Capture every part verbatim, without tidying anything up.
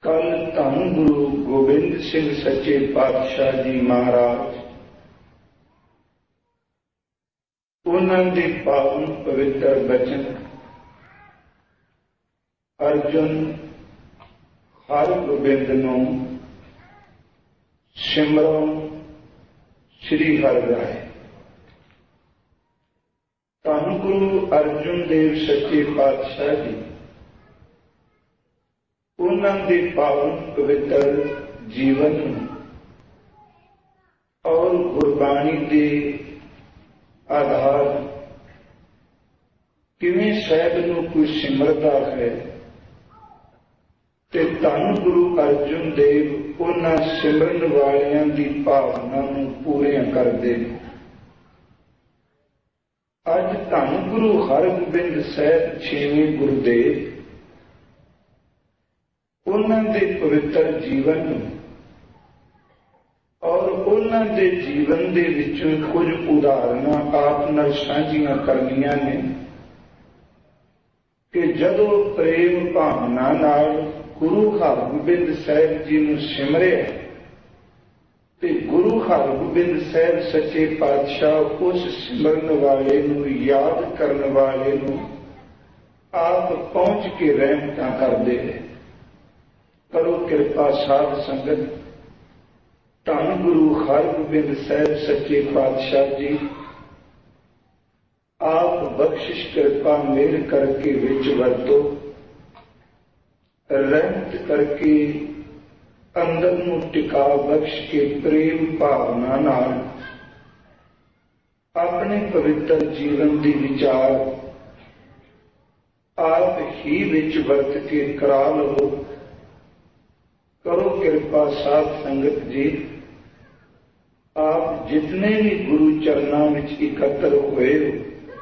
कल धन गुरु गोबिंद सिंह सच्चे पातशाह जी महाराज उन्हां दे पावन पवित्र बचन अर्जुन हर गोबिंद नूं सिमरो श्री हरि राय। धन गुरु अर्जुन देव सच्चे पातशाह जी उन्हां दे पावन पवित्र जीवन और गुरबाणी के आधार किवें सहब नूं कोई सिमरदा है ते धन गुरु अर्जुन देव उन्हां सिमरन वालियां दी भावना नूं पूरियां करदे ने। अज धन गुरु हरगोबिंद साहिब छेवें गुरुदेव उन्हां दे पवित्र जीवन और उन्हां दे जीवन दे विचों कुछ उदाहरणां आप नाल साझीआं करनियां ने कि जदों प्रेम भावना नाल गुरु हरगोबिंद साहिब जी नूं सिमरिया ते गुरु हरगोबिंद साहिब सच्चे पातशाह उस सिमरन वाले नूं याद करन वाले नूं आप पहुंच के रहमतां करदे हैं। करो कृपा साध संगत धन गुरु हरगोबिंद साहिब सच्चे पातशाह जी आप बख्शिश कृपा मेहर करके विच वरतो, रहमत करके अंदर नूं टिका बख्श के प्रेम भावना नाल अपने पवित्र जीवन दी विचार आप ही विच वरत के करा लो। करो कृपा साध संगत जी आप जितने भी गुरु चरणों में इकत्र हुए हो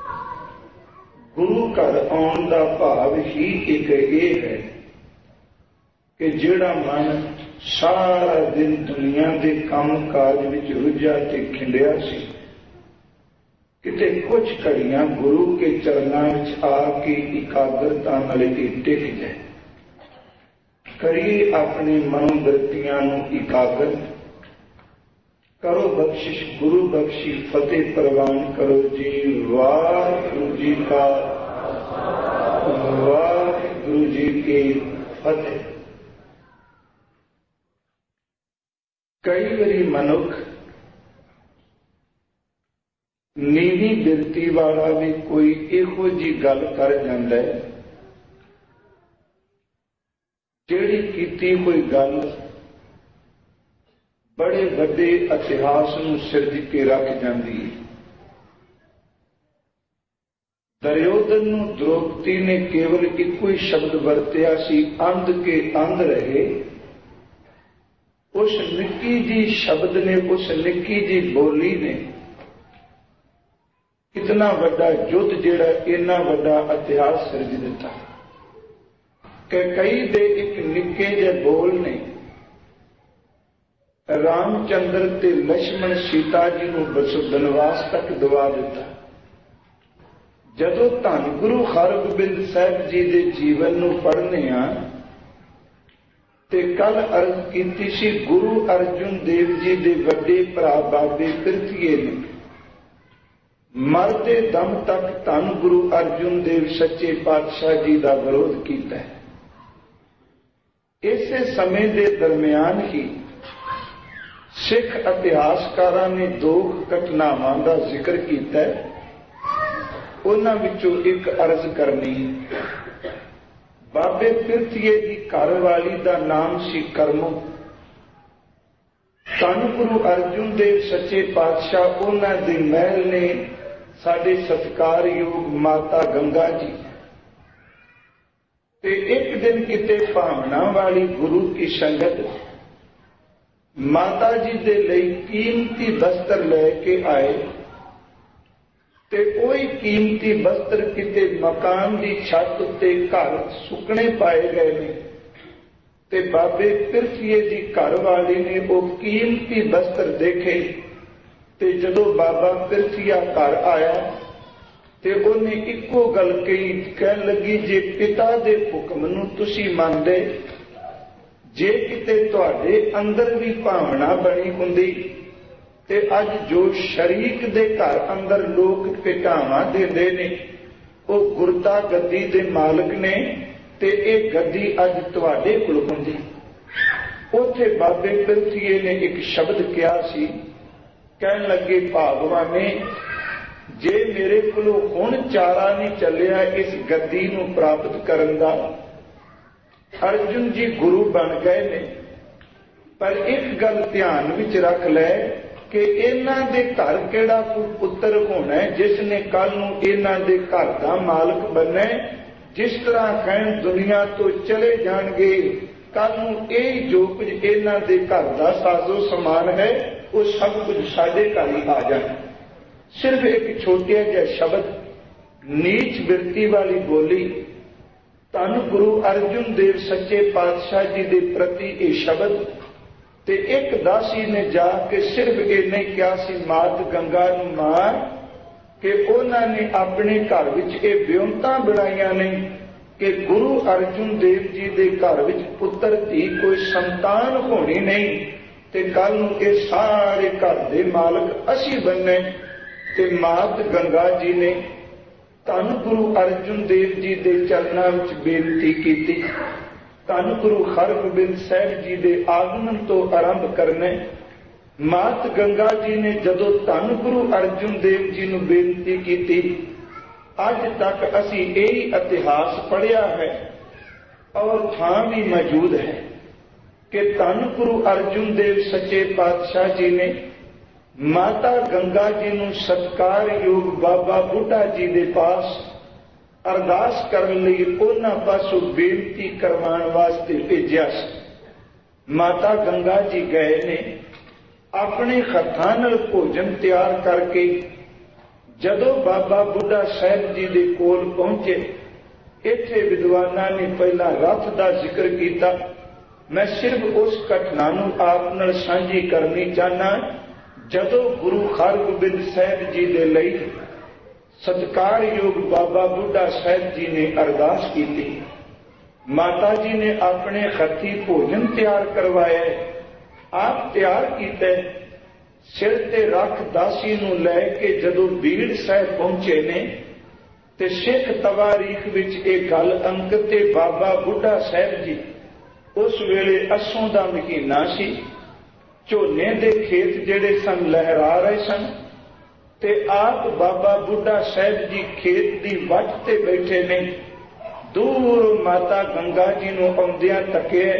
गुरु घर आउण दा भाव ही एक ये है कि जिहड़ा मन सारा दिन दुनिया के काम काज विच रुझा ते खिंडिया सी किते कुछ घड़ियां गुरु के चरणों में आके एकाग्रता नाल टिक जाए। करिए अपनी मनोवृत्तियां नूं एकाग्र करो बख्शिश गुरु बख्शी फतेह प्रवान करो जी। वाहिगुरू जी का वाहिगुरू जी की फतेह। कई बारी मनुख नीवी बिरती वाला भी कोई इहो जी गल कर जांदा है जिहड़ी कीती कोई गल बड़े वड्डे इतिहास नूं सिरज के रख जांदी है। दुर्योधन नूं द्रौपदी ने केवल इको ही शब्द वरतिया सी अंध के अंध रहे। उस निक्की जी शब्द ने उस निक्की जी बोली ने इतना वड्डा युद्ध जिहड़ा इन्ना वड्डा इतिहास सिरज दिता कि कई दे एक निक्के जे बोल ने रामचंद्र ते लक्ष्मण सीता जी नूं बनवास तक दवा दिता। जदों धन गुरु हरगोबिंद साहिब जी दे जीवन नूं पढ़ने आ ते कल अर्ज कीती सी गुरु अर्जुन देव जी दे वड्डे भरा बाबे पिरथीए ने मरते दम तक धन गुरु अर्जुन देव सच्चे पातशाह जी का विरोध किया है। इसे समय के दरमियान ही सिख इतिहासकारों ने दो घटनावां का जिक्र किया है। उन्हां विचों एक अर्ज करनी बाबे पिरथीए की घरवाली का नाम सी करमो। धन गुरु अर्जुन देव सच्चे पातशाह उन्हां दे महल ने साडे सत्कारयोग माता गंगा जी ते एक दिन किते भावना वाली गुरु की संगत माता जी दे लई कीमती वस्त्र लेके आए ते ओही कीमती वस्त्र किते मकान की छत उत्ते घर सुकने पाए गए ने ते बाबे पिरथीए की घरवाली ने वो कीमती वस्त्र देखे ते जदों बाबा पिरथीआ घर आया ते उन्हें इको गल कही, कह लगी जे पिता दे हुक्म नूं तुसीं मनदे जे किते तुहाडे अंदर भी भावना बनी हुंदी ते अज जो शरीक दे घर अंदर लोग घटावां देंदे ने वो गुरता गद्दी दे मालक ने ते ये गद्दी अज तुहाडे कोल हुंदी। उत्थे बाबे पिरथीए ने एक शब्द कहा सी, कहन लगे भागवान ने जे मेरे कोलों हुण चारा नहीं चलिया इस गद्दी नूं प्राप्त करन दा, अर्जुन जी गुरु बन गए ने, पर एक गल ध्यान विच रख लै कि इन्हां दे घर किहड़ा पुत्र होना है जिसने कल नूं इन्हां दे घर दा मालक बनना है। जिस तरह कहण दुनिया तो चले जाणगे, कल नूं इह जो कुछ इन्हां दे घर दा साजो समान है वो सब कुछ साडे घर ही आ जाए। सिर्फ एक छोटा जिहा शब्द नीच बिरती वाली बोली, धन गुरु अर्जुन देव सच्चे पातशाह जी के प्रति ये शब्द ते एक दासी ने जाके सिर्फ इन्ना ही कहा सी, मात गंगा नूं मार, कि उन्होंने अपने घर विच ये ब्योंतां बनाईयां ने कि गुरु अर्जुन देव जी के घर विच पुत्र धी कोई संतान होनी नहीं ते कल नूं ये सारे घर दे मालक असी बनने। ते मात गंगा जी ने धन गुरु अर्जुन देव जी के चरणों में बेनती की, धन गुरु हरगोबिंद साहिब जी के आगमन तो आरंभ करने। मात गंगा जी ने जदों धन गुरु अर्जुन देव जी नूं बेनती की, अज तक असी यही इतिहास पढ़िया है और थां भी मौजूद है कि धन गुरु अर्जुन देव सच्चे पातशाह जी ने माता गंगा जी नूं सत्कार योग बाबा बुढ़ा जी के पास अरदास करने लई उन्हां पासों बेनती करवाण वास्ते भेजिया। माता गंगा जी गए ने अपने हत्थां नाल भोजन तैयार करके, जदों बाबा बुढ़ा साहिब जी के कोल पहुंचे, इत्थे विद्वानां ने पहला रथ का जिक्र किया। मैं सिर्फ उस घटना नूं आप नाल सांझी करनी चाहना, जदों गुरु हरगोबिंद साहिब जी के लिए सत्कार योग बाबा बुढ़ा साहिब जी ने अरदास की थी। माता जी ने अपने हथी भोजन तैयार करवाया, आप तैयार किया, सिर ते रख दासी नूं लैके जदों बीड़ साहिब पहुंचे ने ते सिख तवारीख विच ये गल अंकित है, बाबा बुढ़ा साहिब जी उस वेले अस्सों दा महीना सी, झोने दे खेत जेड़े सन लहरा रहे सन ते आप बाबा बुढ़ा साहिब जी खेत की वट ते बैठे ने। दूर माता गंगा जी नूं आउंदियां तकिया,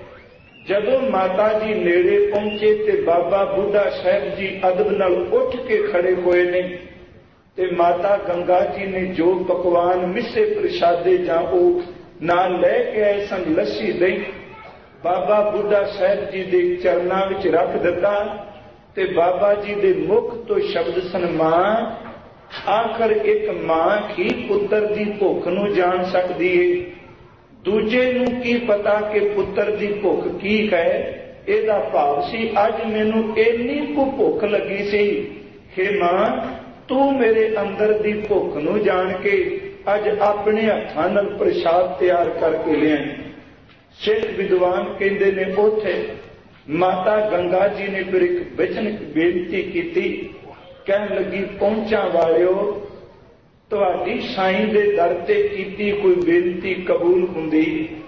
जदों माता जी नेड़े पहुंचे ते बाबा बुढ़ा साहिब जी अदब नाल उठ के खड़े हुए ने ते माता गंगा जी ने जो पकवान मिसे प्रशादे जां ओह नाल लैके आए सन, लस्सी दही, बाबा बुढ़ा साहिब जी के चरणों विच रख दिता ते बाबा जी के मुख तो शब्द सन, मां। आखिर एक मां ही पुत्र की भुख नूं जान सकती है, दूजे नूं की पता कि पुत्र की भुख की है। इहदा भाव सी अज मैनूं इन्नी कु भुख लगी सी, हे मां तू मेरे अंदर की भुख नूं जान के अज अपने हत्थां नाल प्रसाद तैयार करके लियाई। सिख विद्वान कहते ने उथे माता गंगा जी ने फिर एक वचन बेनती की, कह लगी पहुंचा वालिओ तुहाडी साईं दे दर ते कीती कोई बेनती कबूल हुंदी।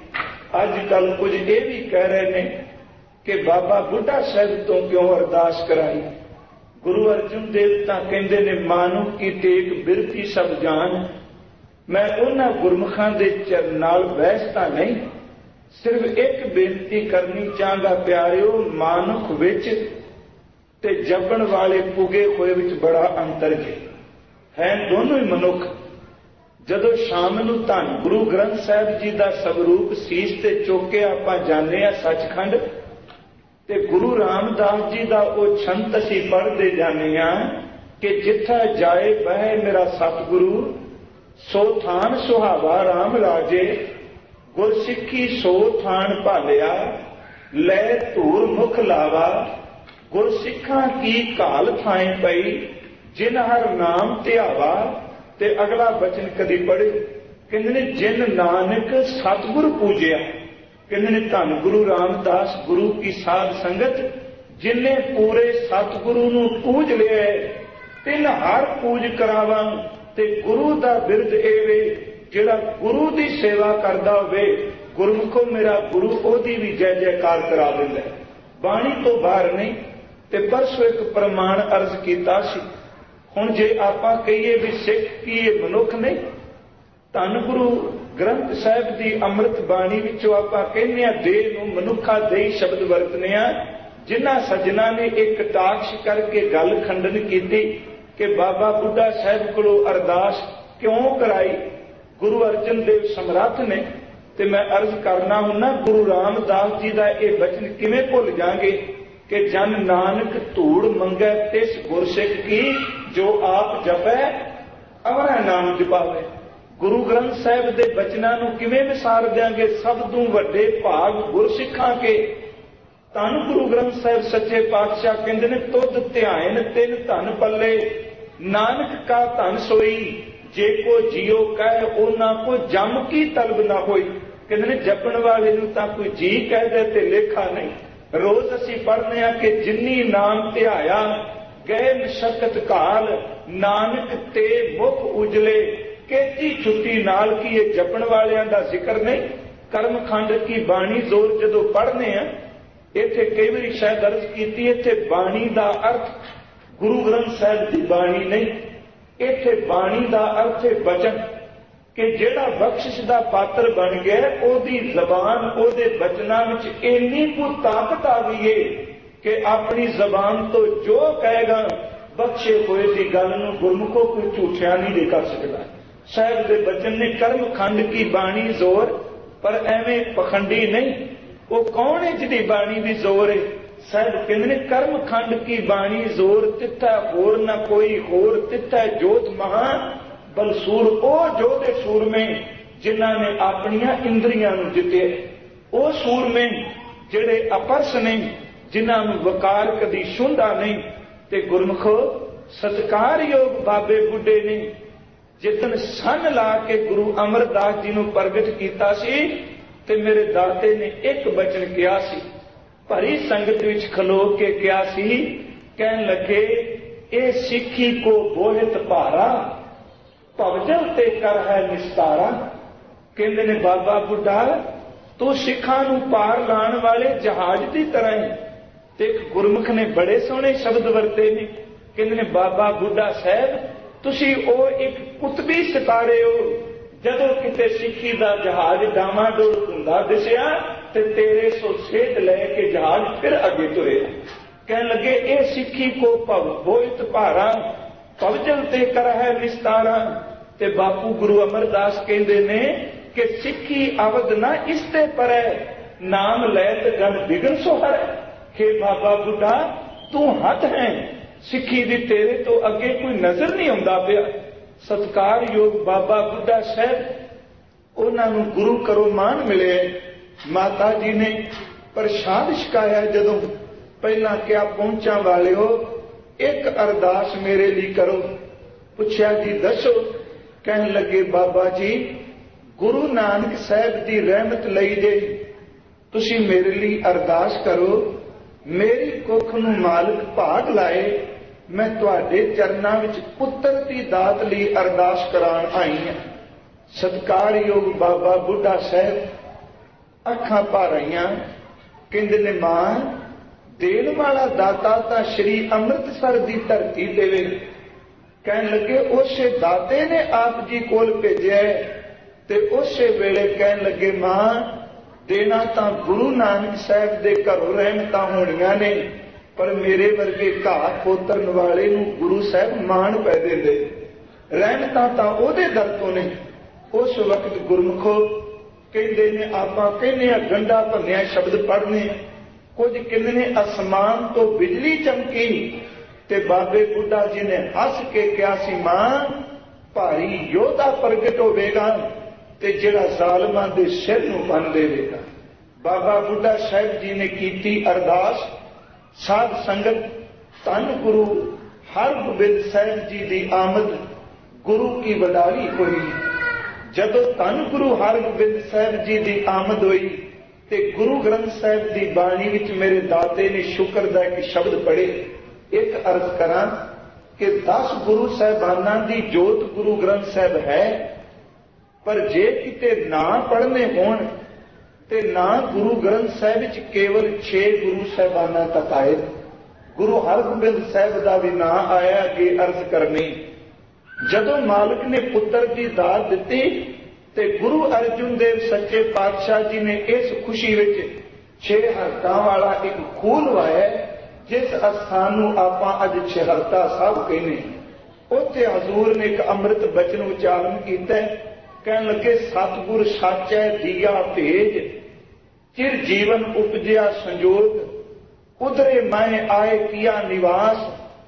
अजकल कुछ ये भी कह रहे ने कि बाबा बुढ़ा साहिब तो क्यों अरदास कराई। गुरु अर्जुन देव तां कहंदे ने मानुख की टेक बिरती सब जान। मैं उन्हां गुरमुखां दे चरण नाल बहस तां नहीं, सिर्फ एक बेनती करनी चाहता प्यारिओ, मानुख विच ते जपण वाले पुगे होए विच बड़ा अंतर है, दोनों ही मनुख। जदों शाम नूं धन गुरु ग्रंथ साहिब जी का स्वरूप सीस ते चुक के आपां जाने आ सचखंड, ते गुरु रामदास जी का वो छंत असीं पढ़ते जाने आ कि जिथा जाए बह मेरा सतगुरु, सो थान सुहावा राम लाजे, गुरसिੱਖੀ सो थान भालिया, लै धूर मुख लावा, गुरसिੱਖਾਂ की घाल थाएं पई, जिन हर नाम ध्यावा। ते अगला बचन कदी पढ़े, कहते जिन नानक सतगुर पूजिया, कहते ने धन गुरु रामदास गुरु की साध संगत जिन्हें पूरे सतगुरु नूं पूज लिया तिन हर पूज करावां ते गुरु दा बिरद एवे जिहड़ा गुरु दी सेवा करदा होवे गुरमुखो मेरा गुरु ओदी भी जय जयकार करा दिंदा है। बाणी तो बाहर नहीं ते परसों एक प्रमाण अर्ज कीता सी। हुण जे आपां कहीए भी सिख की ये मनुख नहीं, धन गुरु ग्रंथ साहिब की अमृत बाणी विचों आपां कहने आ देह नूं मनुखा देई शब्द वरतने आ। जिन्हां सज्जना ने एक टाक्ष करके गल खंडन की कि बाबा बुढ़ा साहिब कोलों अरदास क्यों कराई, गुरु अर्जन देव समर्थ ने ते मैं अर्ज करना हुन्ना गुरु रामदास जी का यह वचन किवें भुल जाएंगे कि जन नानक धूड़ मंगै तिस गुरसिख की जो आप जपै अवरा नाम जपावे। गुरु ग्रंथ साहिब के वचनों नूं किवें विसार देंगे। सब तों वड्डे भाग गुरसिखां के धन गुरु ग्रंथ साहिब सच्चे पातशाह कहते ने तुद ध्यान तिन धन पल्ले नानक का धन सोई जे को जियो कह ओना को जम की तलब ना होई। कहते ने जपण वाले नूं तां कोई जी कह दे ते लेखा नहीं। रोज असीं पढ़ने आ कि जिन्नी नाम ध्याया गए मशक्कत काल नानक ते मुख उजले केती छुट्टी नाल की ये जपण वालियां दा जिक्र नहीं। कर्मखंड की बाणी जोर जदों पढ़ने आ इत्थे कई बारी शायद अर्ज कीती इत्थे बाणी दा अर्थ गुरु ग्रंथ साहिब की बाणी नहीं, इत्थे बाणी दा अर्थ है वचन कि जेड़ा बख्शिश दा पात्र बन गया ओदी जबान ओदे वचनां विच इन्नी को ताकत आ गई है कि अपनी जबान तो जो कहेगा बख्शे हुए की गल नूं गुरमुखों कोई झूठिया नहीं दे कर सकता। साहिब दे वचन ने कर्म खंड की बाणी जोर पर एवें पखंडी नहीं। वो कौन है जिहदी बाणी दी जोर है। साहिब कहते ने कर्म खंड की बाणी जोर तिथा होर न कोई होर तिथा जोत महा बलसूर ओ जोधे सूर में जिन्हां ने अपनियां इंद्रियां नूं जिते ओ सूर में जिहड़े अपरस ने जिन्हां नूं वकार कदी छुंदा नहीं। ते गुरमुखो सत्कार योग बाबे बुढ़े ने जिदन सन ला के गुरु अमरदास जी नूं प्रगट कीता सी ते मेरे दाते ने एक वचन किया सी। भरी संगत विच खलो के किया सी कहन लगे ए सिक्खी को बोहित भारा भवजल ते कर है निस्तारा। कहंदे ने बाबा बुढ़ा तू सिखां नूं पार लाण वाले जहाज की तरह है। ते एक गुरमुख ने बड़े सोहने शब्द वरते ने कहंदे ने बाबा बुढ़ा साहब तुसी ओ एक कुतबी सितारे हो। जदों किते सिੱਖੀ ਦਾ जहाज डामाडोल ਹੁੰਦਾ दिसिया ते तेरे सो सेध लैके जहाज फिर अगे तुरे। कहन लगे ए सिੱਖੀ को भव बोहित भारा भवजल ते कर है निस्तारा। ते बापू गुरु अमरदास कहंदे ने कि सिੱਖੀ अवध ना इसते पर है नाम लैत गन बिगन सोहर। हे बाबा बुढ़ा तू हथ है सिੱਖੀ दी तेरे तो अगे कोई नजर नहीं आउंदा पिया। सत्कार योग बाबा बुढ़ा साहब उन्होंने गुरु करो मान मिले। माता जी ने प्रसाद छकाया जदों पहला क्या पहुंचा वाले हो एक अरदास मेरे लिए करो। पूछया जी दसो। कहन लगे बाबा जी गुरु नानक साहब की रहमत लई जे तुसी मेरे लिए अरदास करो। मेरी कुख नूं मालिक भाग लाए मैं तुहाडे चरनां विच पुत्तर दी दात लई अरदास कराण आई हां। सत्कार योग बाबा बुढ़ा साहब अखां भर आईयां कहंदे ने मां देण वाला दाता तां श्री अमृतसर दी धरती ते वे। कहन लगे उसे दाते ने आप जी कोल भेजिया ते उसे वेले कहन लगे मां देना तां गुरु नानक साहब दे घरों रहमतां होणीआं ने पर मेरे वर्गे घाह पोतरन वाले नूं गुरु साहब मान पै देंदे। रहमतां तां ओहदे दर तों ने। उस वक्त गुरमुखो कहंदे ने आपां कहने आ गंढा भंनिया शब्द पढ़ने कुछ कहंदे ने आसमान तो बिजली चमकी ते बाबे बुढ़ा जी ने हस के कहा सी मां भारी योद्धा प्रगट होवेगा ते जिहड़ा जालमां दे सिर नूं बन देवेगा। बाबा बुढ़ा साहब जी ने कीती अरदास। साध संगत धन गुरु हरगोबिंद साहब जी की आमद गुरु की वडाली हुई। जदों धन गुरु हरगोबिंद साहब जी की आमद हुई ਤੇ ਗੁਰੂ ਗ੍ਰੰਥ ਸਾਹਿਬ ਦੀ ਬਾਣੀ ਵਿੱਚ ਮੇਰੇ ਦਾਤੇ ਨੇ ਸ਼ੁਕਰ ਦਾ ਇੱਕ ਸ਼ਬਦ ਪੜ੍ਹੇ। ਇੱਕ ਅਰਜ਼ ਕਰਾਂ ਕਿ ਦਸ ਗੁਰੂ ਸਾਹਿਬਾਨਾਂ ਦੀ ਜੋਤ ਗੁਰੂ ਗ੍ਰੰਥ ਸਾਹਿਬ ਹੈ, ਪਰ ਜੇ ਕਿਤੇ ਨਾ ਪੜ੍ਹਨੇ ਹੋਣ ਤੇ ਨਾ ਗੁਰੂ ਗ੍ਰੰਥ ਸਾਹਿਬ ਵਿੱਚ ਕੇਵਲ ਛੇ ਗੁਰੂ ਸਾਹਿਬਾਨਾਂ ਤੱਕ ਆਏ। ਗੁਰੂ ਹਰਗੋਬਿੰਦ ਸਾਹਿਬ ਦਾ ਵੀ ਨਾਂ ਆਇਆ ਅੱਗੇ ਅਰਜ਼ ਕਰਨੀ। ਜਦੋਂ ਮਾਲਕ ਨੇ ਪੁੱਤਰ ਦੀ ਦਾਤ ਦਿੱਤੀ ਤੇ ਗੁਰੂ ਅਰਜਨ ਦੇਵ ਸੱਚੇ ਪਾਤਸ਼ਾਹ ਜੀ ਨੇ ਇਸ ਖੁਸ਼ੀ ਵਿੱਚ ਛੇ ਹਰਕਾਂ ਵਾਲਾ ਇੱਕ ਖੂਹ ਲਵਾਇਆ, ਜਿਸ ਅਸਥਾਨ ਨੂੰ ਆਪਾਂ ਅੱਜ ਛੇਹਰਤਾ ਸਾਹਿਬ ਕਹਿੰਦੇ। ਉੱਥੇ ਹਜ਼ੂਰ ਨੇ ਇੱਕ ਅੰਮ੍ਰਿਤ ਬਚਨ ਉਚਾਰਨ ਕੀਤਾ। ਕਹਿਣ ਲੱਗੇ, ਸਤਿਗੁਰ ਸਾਚੈ ਦੀਆ ਭੇਜ, ਚਿਰ ਜੀਵਨ ਉਪਜਿਆ ਸੰਜੋਗ, ਉਧਰੇ ਮੈਂ ਆਏ ਕੀਆ ਨਿਵਾਸ,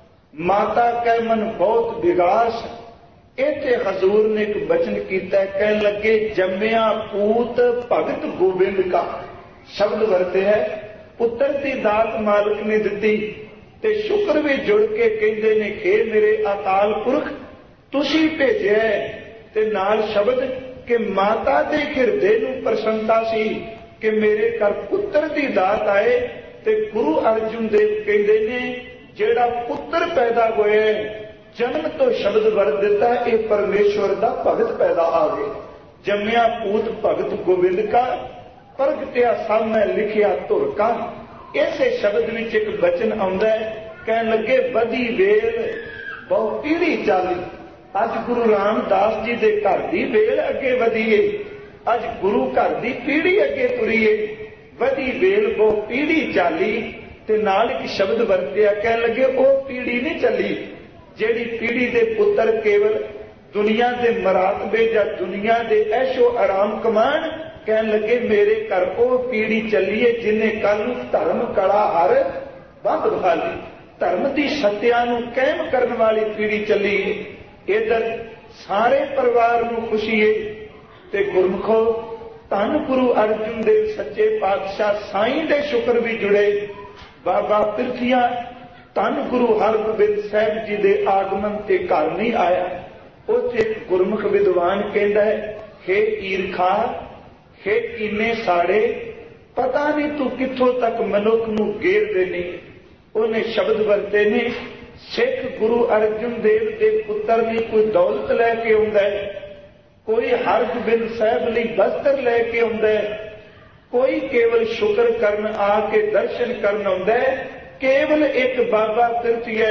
ਮਾਤਾ ਕੈ ਮਨ ਬਹੁਤ ਵਿਗਾਸ। ਇੱਥੇ ਹਜ਼ੂਰ ਨੇ ਇੱਕ ਬਚਨ ਕੀਤਾ। ਕਹਿਣ ਲੱਗੇ, ਜੰਮਿਆ ਪੂਤ ਭਗਤ ਗੋਬਿੰਦ ਕਾ ਸ਼ਬਦ ਵਰਤੇ ਹੈ। ਪੁੱਤਰ ਦੀ ਦਾਤ ਮਾਲਕ ਨੇ ਦਿੱਤੀ ਤੇ ਸ਼ੁਕਰ ਵੀ ਜੁੜ ਕੇ ਕਹਿੰਦੇ ਨੇ, ਖੇ ਮੇਰੇ ਅਕਾਲ ਪੁਰਖ ਤੁਸੀਂ ਭੇਜਿਆ। ਤੇ ਨਾਲ ਸ਼ਬਦ ਕਿ ਮਾਤਾ ਦੇ ਹਿਰਦੇ ਨੂੰ ਪ੍ਰਸੰਨਤਾ ਸੀ ਕਿ ਮੇਰੇ ਘਰ ਪੁੱਤਰ ਦੀ ਦਾਤ ਆਏ। ਤੇ ਗੁਰੂ ਅਰਜਨ ਦੇਵ ਕਹਿੰਦੇ ਨੇ, ਜਿਹੜਾ ਪੁੱਤਰ ਪੈਦਾ ਹੋਇਆ ਜਨਮ ਤੋਂ ਸ਼ਬਦ ਵਰਤ ਦਿੱਤਾ, ਇਹ ਪਰਮੇਸ਼ਵਰ ਦਾ ਭਗਤ ਪੈਦਾ ਆ ਗਏ। ਜੰਮਿਆ ਪੂਤ ਭਗਤ ਗੋਬਿੰਦ ਕਾ, ਪ੍ਰਗਟਿਆ ਸਭ ਮੈਂ ਲਿਖਿਆ ਧੁਰ ਕਾ। ਇਸੇ ਸ਼ਬਦ ਵਿੱਚ ਇੱਕ ਬਚਨ ਆਉਂਦਾ ਹੈ। ਕਹਿਣ ਲੱਗੇ, ਵਧੀ ਵੇਲ ਬਹੁ ਪੀੜੀ ਚਾਲੀ। ਅੱਜ ਗੁਰੂ ਰਾਮਦਾਸ ਜੀ ਦੇ ਘਰ ਦੀ ਵੇਲ ਅੱਗੇ ਵਧੀਏ, ਅੱਜ ਗੁਰੂ ਘਰ ਦੀ ਪੀੜੀ ਅੱਗੇ ਤੁਰੀਏ। ਵਧੀ ਵੇਲ ਬਹੁ ਪੀੜੀ ਚਾਲੀ। ਤੇ ਨਾਲ ਇੱਕ ਸ਼ਬਦ ਵਰਤਿਆ। ਕਹਿਣ ਲੱਗੇ, ਉਹ ਪੀੜੀ ਨਹੀਂ ਚੱਲੀ ਜਿਹੜੀ ਪੀੜੀ ਦੇ ਪੁੱਤਰ ਕੇਵਲ ਦੁਨੀਆ ਦੇ ਮਰਾਤਬੇ ਜਾਂ ਦੁਨੀਆ ਦੇ ਐਸ਼ੋ ਆਰਾਮ ਕਮਾਣ। ਕਹਿਣ ਲੱਗੇ, ਮੇਰੇ ਘਰ ਉਹ ਪੀੜੀ ਚੱਲੀਏ ਜਿਹਨੇ ਕੱਲ ਨੂੰ ਧਰਮ ਕਲਾ ਹਰ ਬੰਦ ਬਹਾਲੀ, ਧਰਮ ਦੀ ਸੱਤਿਆ ਨੂੰ ਕਾਇਮ ਕਰਨ ਵਾਲੀ ਪੀੜੀ ਚੱਲੀਏ। ਇਧਰ ਸਾਰੇ ਪਰਿਵਾਰ ਨੂੰ ਖੁਸ਼ੀ ਹੈ। ਤੇ ਗੁਰਮੁਖੋ, ਧੰਨ ਗੁਰੂ ਅਰਜਨ ਦੇਵ ਸੱਚੇ ਪਾਤਸ਼ਾਹ ਸਾਈਂ ਦੇ ਸ਼ੁਕਰ ਵੀ ਜੁੜੇ। ਬਾਬਾ ਪਿਰਥੀਆ ਧੰਨ ਗੁਰੂ ਹਰਗੋਬਿੰਦ ਸਾਹਿਬ ਜੀ ਦੇ ਆਗਮਨ ਤੇ ਘਰ ਨਹੀਂ ਆਇਆ। ਉੱਥੇ ਗੁਰਮੁਖ ਵਿਦਵਾਨ ਕਹਿੰਦਾ ਹੈ, ਹੇ ਈਰਖਾ, ਹੇ ਕੀਨੇ ਸਾੜੇ, ਪਤਾ ਨਹੀਂ ਤੂੰ ਕਿੱਥੋਂ ਤੱਕ ਮਨੁੱਖ ਨੂੰ ਗੇਰ ਦੇਣੀ। ਉਹਨੇ ਸ਼ਬਦ ਵਰਤੇ ਨੇ, ਸਿੱਖ ਗੁਰੂ ਅਰਜਨ ਦੇਵ ਦੇ ਪੁੱਤਰ ਲਈ ਕੋਈ ਦੌਲਤ ਲੈ ਕੇ ਆਉਂਦਾ ਹੈ, ਕੋਈ ਹਰਗੋਬਿੰਦ ਸਾਹਿਬ ਲਈ ਬਸਤਰ ਲੈ ਕੇ ਆਉਂਦਾ ਹੈ, ਕੋਈ ਕੇਵਲ ਸ਼ੁਕਰ ਕਰਨ ਆ ਕੇ ਦਰਸ਼ਨ ਕਰਨ ਆਉਂਦਾ ਹੈ। ਕੇਵਲ ਇੱਕ ਬਾਬਾ ਪਿਰਥੀਆ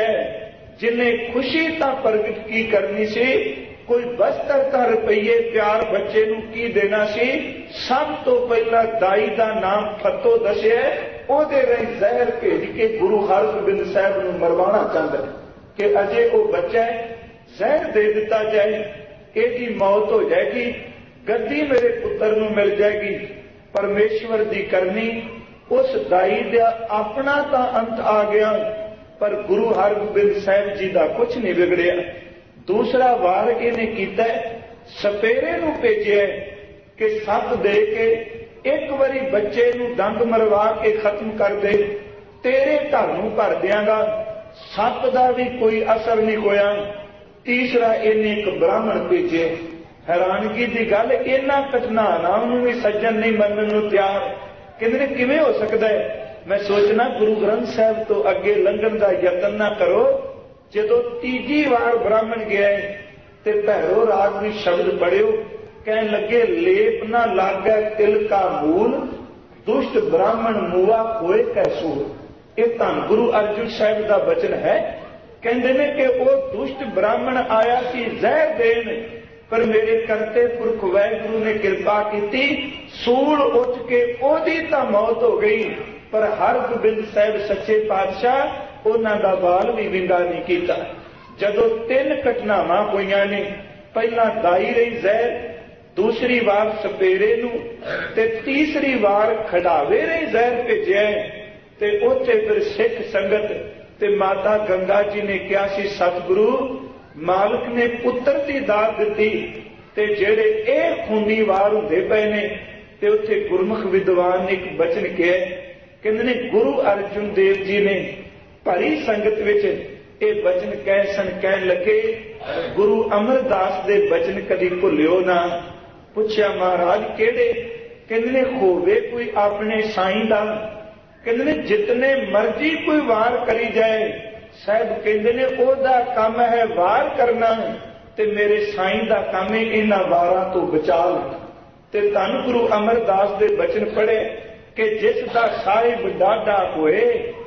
ਜਿਨੇ ਖੁਸ਼ੀ ਤਾਂ ਪ੍ਰਗਟ ਕੀ ਕਰਨੀ ਸੀ, ਕੋਈ ਬਸਤਰ ਤਾਂ ਰੁਪਈਏ ਪਿਆਰ ਬੱਚੇ ਨੂੰ ਕੀ ਦੇਣਾ ਸੀ। ਸਭ ਤੋਂ ਪਹਿਲਾਂ ਦਾਈ ਦਾ ਨਾਮ ਫੱਤੋ ਦੱਸਿਆ, ਉਹਦੇ ਰਾਹੀਂ ਜ਼ਹਿਰ ਭੇਜ ਕੇ ਗੁਰੂ ਹਰਗੋਬਿੰਦ ਸਾਹਿਬ ਨੂੰ ਮਰਵਾਉਣਾ ਚਾਹੁੰਦਾ ਕਿ ਅਜੇ ਉਹ ਬੱਚਾ ਹੈ, ਜ਼ਹਿਰ ਦੇ ਦਿੱਤਾ ਜਾਏ, ਇਹਦੀ ਮੌਤ ਹੋ ਜਾਏਗੀ, ਗੱਦੀ ਮੇਰੇ ਪੁੱਤਰ ਨੂੰ ਮਿਲ ਜਾਏਗੀ। ਪਰਮੇਸ਼ਵਰ ਦੀ ਕਰਨੀ, ਉਸ ਦਾਈ ਦਾ ਆਪਣਾ ਤਾਂ ਅੰਤ ਆ ਗਿਆ, ਪਰ ਗੁਰੂ ਹਰਗੋਬਿੰਦ ਸਾਹਿਬ ਜੀ ਦਾ ਕੁਝ ਨਹੀਂ ਵਿਗੜਿਆ। ਦੂਸਰਾ ਵਾਰ ਇਹਨੇ ਕੀਤਾ, ਸਪੇਰੇ ਨੂੰ ਭੇਜਿਆ ਕਿ ਸੱਪ ਦੇ ਕੇ ਇੱਕ ਵਾਰੀ ਬੱਚੇ ਨੂੰ ਡੰਗ ਮਰਵਾ ਕੇ ਖਤਮ ਕਰ ਦੇ, ਤੇਰੇ ਘਰ ਨੂੰ ਭਰ ਦਿਆਂਗਾ। ਸੱਪ ਦਾ ਵੀ ਕੋਈ ਅਸਰ ਨਹੀਂ ਹੋਇਆ। ਤੀਸਰਾ ਇਹਨੇ ਇੱਕ ਬ੍ਰਾਹਮਣ ਭੇਜੇ। ਹੈਰਾਨਗੀ ਦੀ ਗੱਲ, ਇਹਨਾਂ ਘਟਨਾਵਾਂ ਨੂੰ ਵੀ ਸੱਜਣ ਨਹੀਂ ਮੰਨਣ ਨੂੰ ਤਿਆਰ। ਕਹਿੰਦੇ ਨੇ ਕਿਵੇਂ ਹੋ ਸਕਦਾ ਹੈ। ਮੈਂ ਸੋਚਣਾ ਗੁਰੂ ਗ੍ਰੰਥ ਸਾਹਿਬ ਤੋਂ ਅੱਗੇ ਲੰਘਣ ਦਾ ਯਤਨ ਨਾ ਕਰੋ। ਜਦੋਂ ਤੀਜੀ ਵਾਰ ਬ੍ਰਾਹਮਣ ਗਿਆ ਤੇ ਭੈਰੋ ਰਾਗ ਵੀ ਸ਼ਬਦ ਪੜਿਓ। ਕਹਿਣ ਲੱਗੇ, ਲੇਪ ਨਾ ਲਾਗੈ ਤਿਲ ਕਾ ਮੂਲ, ਦੁਸ਼ਟ ਬ੍ਰਾਹਮਣ ਮੂਆ ਹੋਏ ਕੈਸੂਰ। ਇਹ ਤਾਂ ਗੁਰੂ ਅਰਜਨ ਸਾਹਿਬ ਦਾ ਬਚਨ ਹੈ। ਕਹਿੰਦੇ ਨੇ ਕਿ ਉਹ ਦੁਸ਼ਟ ਬ੍ਰਾਹਮਣ ਆਇਆ ਸੀ ਜ਼ਹਿਰ ਦੇਣ, ਪਰ ਮੇਰੇ ਕਰਤੇ ਪੁਰਖ ਵਾਹਿਗੁਰੂ ਨੇ ਕਿਰਪਾ ਕੀਤੀ, ਸੂਲ ਉੱਠ ਕੇ ਉਹਦੀ ਤਾਂ ਮੌਤ ਹੋ ਗਈ, ਪਰ ਹਰਗੋਬਿੰਦ ਸਾਹਿਬ ਸੱਚੇ ਪਾਤਸ਼ਾਹ ਉਹਨਾਂ ਦਾ ਬਾਲ ਵੀ ਵਿੰਗਾ ਨਹੀਂ ਕੀਤਾ। ਜਦੋਂ ਤਿੰਨ ਘਟਨਾਵਾਂ ਹੋਈਆਂ ਨੇ, ਪਹਿਲਾਂ ਦਾਈ ਰਹੀ ਜ਼ਹਿਰ, ਦੂਸਰੀ ਵਾਰ ਸਪੇਰੇ ਨੂੰ, ਤੇ ਤੀਸਰੀ ਵਾਰ ਖਡਾਵੇ ਰਹੀ ਜ਼ਹਿਰ ਭੇਜਿਆ। ਤੇ ਉੱਥੇ ਫਿਰ ਸਿੱਖ ਸੰਗਤ ਤੇ ਮਾਤਾ ਗੰਗਾ ਜੀ ਨੇ ਕਿਹਾ ਸੀ, ਸਤਿਗੁਰੂ ਮਾਲਕ ਨੇ ਪੁੱਤਰ ਦੀ ਦਾਤ ਦਿੱਤੀ ਤੇ ਜਿਹੜੇ ਇਹ ਖੂਨੀ ਵਾਰ ਹੁੰਦੇ ਪਏ ਨੇ। ਤੇ ਉੱਥੇ ਗੁਰਮੁਖ ਵਿਦਵਾਨ ਨੇ ਇੱਕ ਬਚਨ ਕਿਹਾ, ਕਹਿੰਦੇ ਨੇ ਗੁਰੂ ਅਰਜਨ ਦੇਵ ਜੀ ਨੇ ਭਰੀ ਸੰਗਤ ਵਿੱਚ ਇਹ ਬਚਨ ਕਹਿ ਸਨ। ਕਹਿਣ ਲੱਗੇ, ਗੁਰੂ ਅਮਰਦਾਸ ਦੇ ਬਚਨ ਕਦੀ ਭੁੱਲਿਓ ਨਾ। ਪੁੱਛਿਆ, ਮਹਾਰਾਜ ਕਿਹੜੇ? कहते ने होवे कोई अपने साईं दा, कहते ने जितने मर्जी कोई वार करी जाए, साहब कहते ने ओदा काम है वार करना, ते मेरे साईं दा काम है इन्हां वारां तो बचाव। ते धन गुरु अमरदास दे बचन पढ़े कि जिस दा साहिब डाढा होए,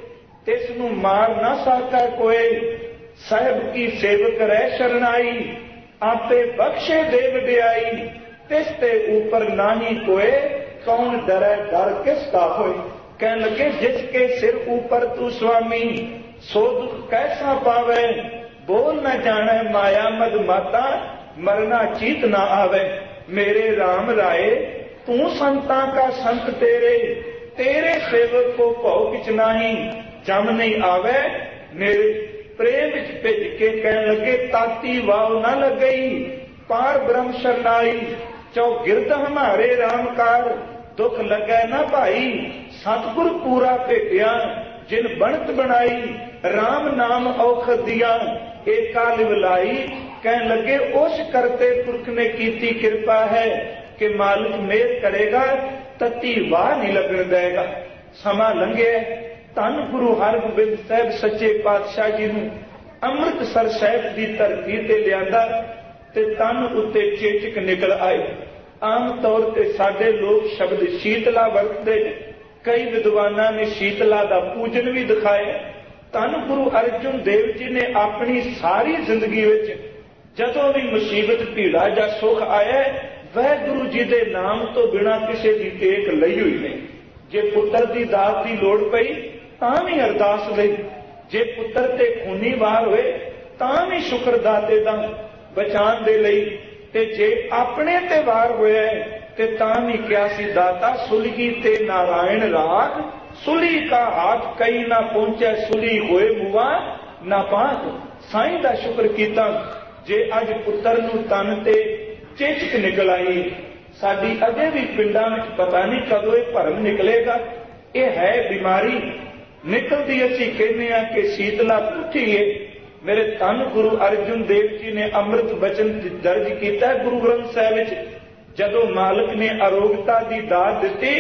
तिस नूं मार ना सकै कोई, साहिब की सेवक रह शरणाई, आपे बख्शे दे वडियाई, तिस ते ऊपर नाही कोई, कौन डरे डर किसका होए। कहने लगे जिसके सिर ऊपर तू स्वामी, सो दुख कैसा पावे, बोल न जाने माया मद माता, मरना चीत ना आवे। मेरे राम राय तू संता का संत तेरे, तेरे सेवक को भौ किच नाही, जम नहीं आवे। मेरे प्रेम भिज के कहने लगे ताती वाव न लगई, पार ब्रह्म शरणाई, चौगिरद हमारे रामकार, दुख लगे ना भाई, सतगुर पूरा भेटिया, जिन बनत बनाई, राम नाम औखद दिया, एका लिवलाई। कहने लगे उस करते पुरख ने कीती कृपा है, कि मालिक मेहर करेगा, तती वाह नहीं लगन देगा। समा लंघे धन गुरु हरगोबिंद साहब सच्चे पातशाह जी नूं अमृतसर साहिब की धरती ते लियांदा, ते तन उत्ते चेचक निकल आए। आम तौर ते साडे लोग शब्द शीतला वरतदे, कई विद्वानां ने शीतला दा पूजन भी दिखाए। धन गुरु अर्जुन देव जी ने अपनी सारी जिंदगी विच जदों भी मुसीबत भीड़ा जां सुख आया, वाहिगुरू जी दे नाम तो बिना किसी की टेक लई हुई नहीं। जे पुत्र की दात की लोड़ पई तां भी अरदास लई, जे पुत्र ते खूनी वार होए तां भी शुक्र दाते दा बचान दे लई, ते जे अपने ते वार होया ते तां भी क्या सी दाता सुलगी ते नारायण राग, सुली का हाथ कई ना पहुंचे, सुली होए मुआ ना पाक। साईं दा शुक्र कीता जे अज पुत्र नूं तन ते चेचक निकल आई। साडी अजे भी पिंडां विच पता नहीं कदों ये भरम निकलेगा। ये है बीमारी निकलती, असीं कहने आ कि शीतला पुठी है। मेरे धन गुरु अर्जुन देव जी ने अमृत बचन दर्ज किया गुरु ग्रंथ साहिब विच, जदों मालिक ने अरोगता की दात दी,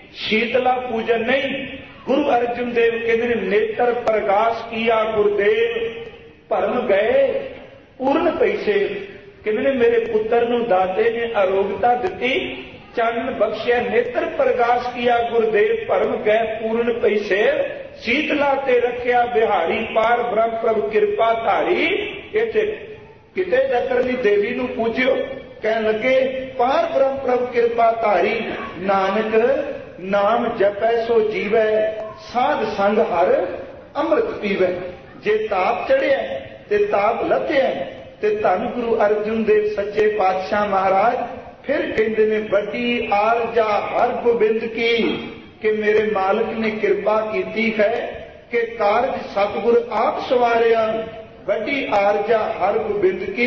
शीतला पूजन नहीं। गुरु अर्जुन देव कहते नेत्र प्रकाश किया गुरुदेव, भरम गए पूर्ण पैसे। कहते मेरे पुत्र नूं दाते ने अरोगता दी, चन्न बख्शिया, नेत्र प्रकाश किया गुरुदेव, भरम गए पूर्ण पैसे। शीतला ते रखिया बिहारी, पार ब्रह्म प्रभु कृपा धारी। इत्थे किते जकर नी देवी नूं पूजियो, कहन लगे पार ब्रह्म प्रभु कृपा धारी, नानक नाम जपै सो जीवै, साध संग हर अमृत पीवै। जे ताप चढ़िया ते ताप लथ्या ते धन गुरु अर्जुन देव सच्चे पातशाह महाराज फिर कहते ने बड़ी आरजा हर गोबिंद की, कि मेरे मालिक ने कृपा की है कि कारज सतगुर आप सवारिया। बड़ी आरजा हर गोबिंद की,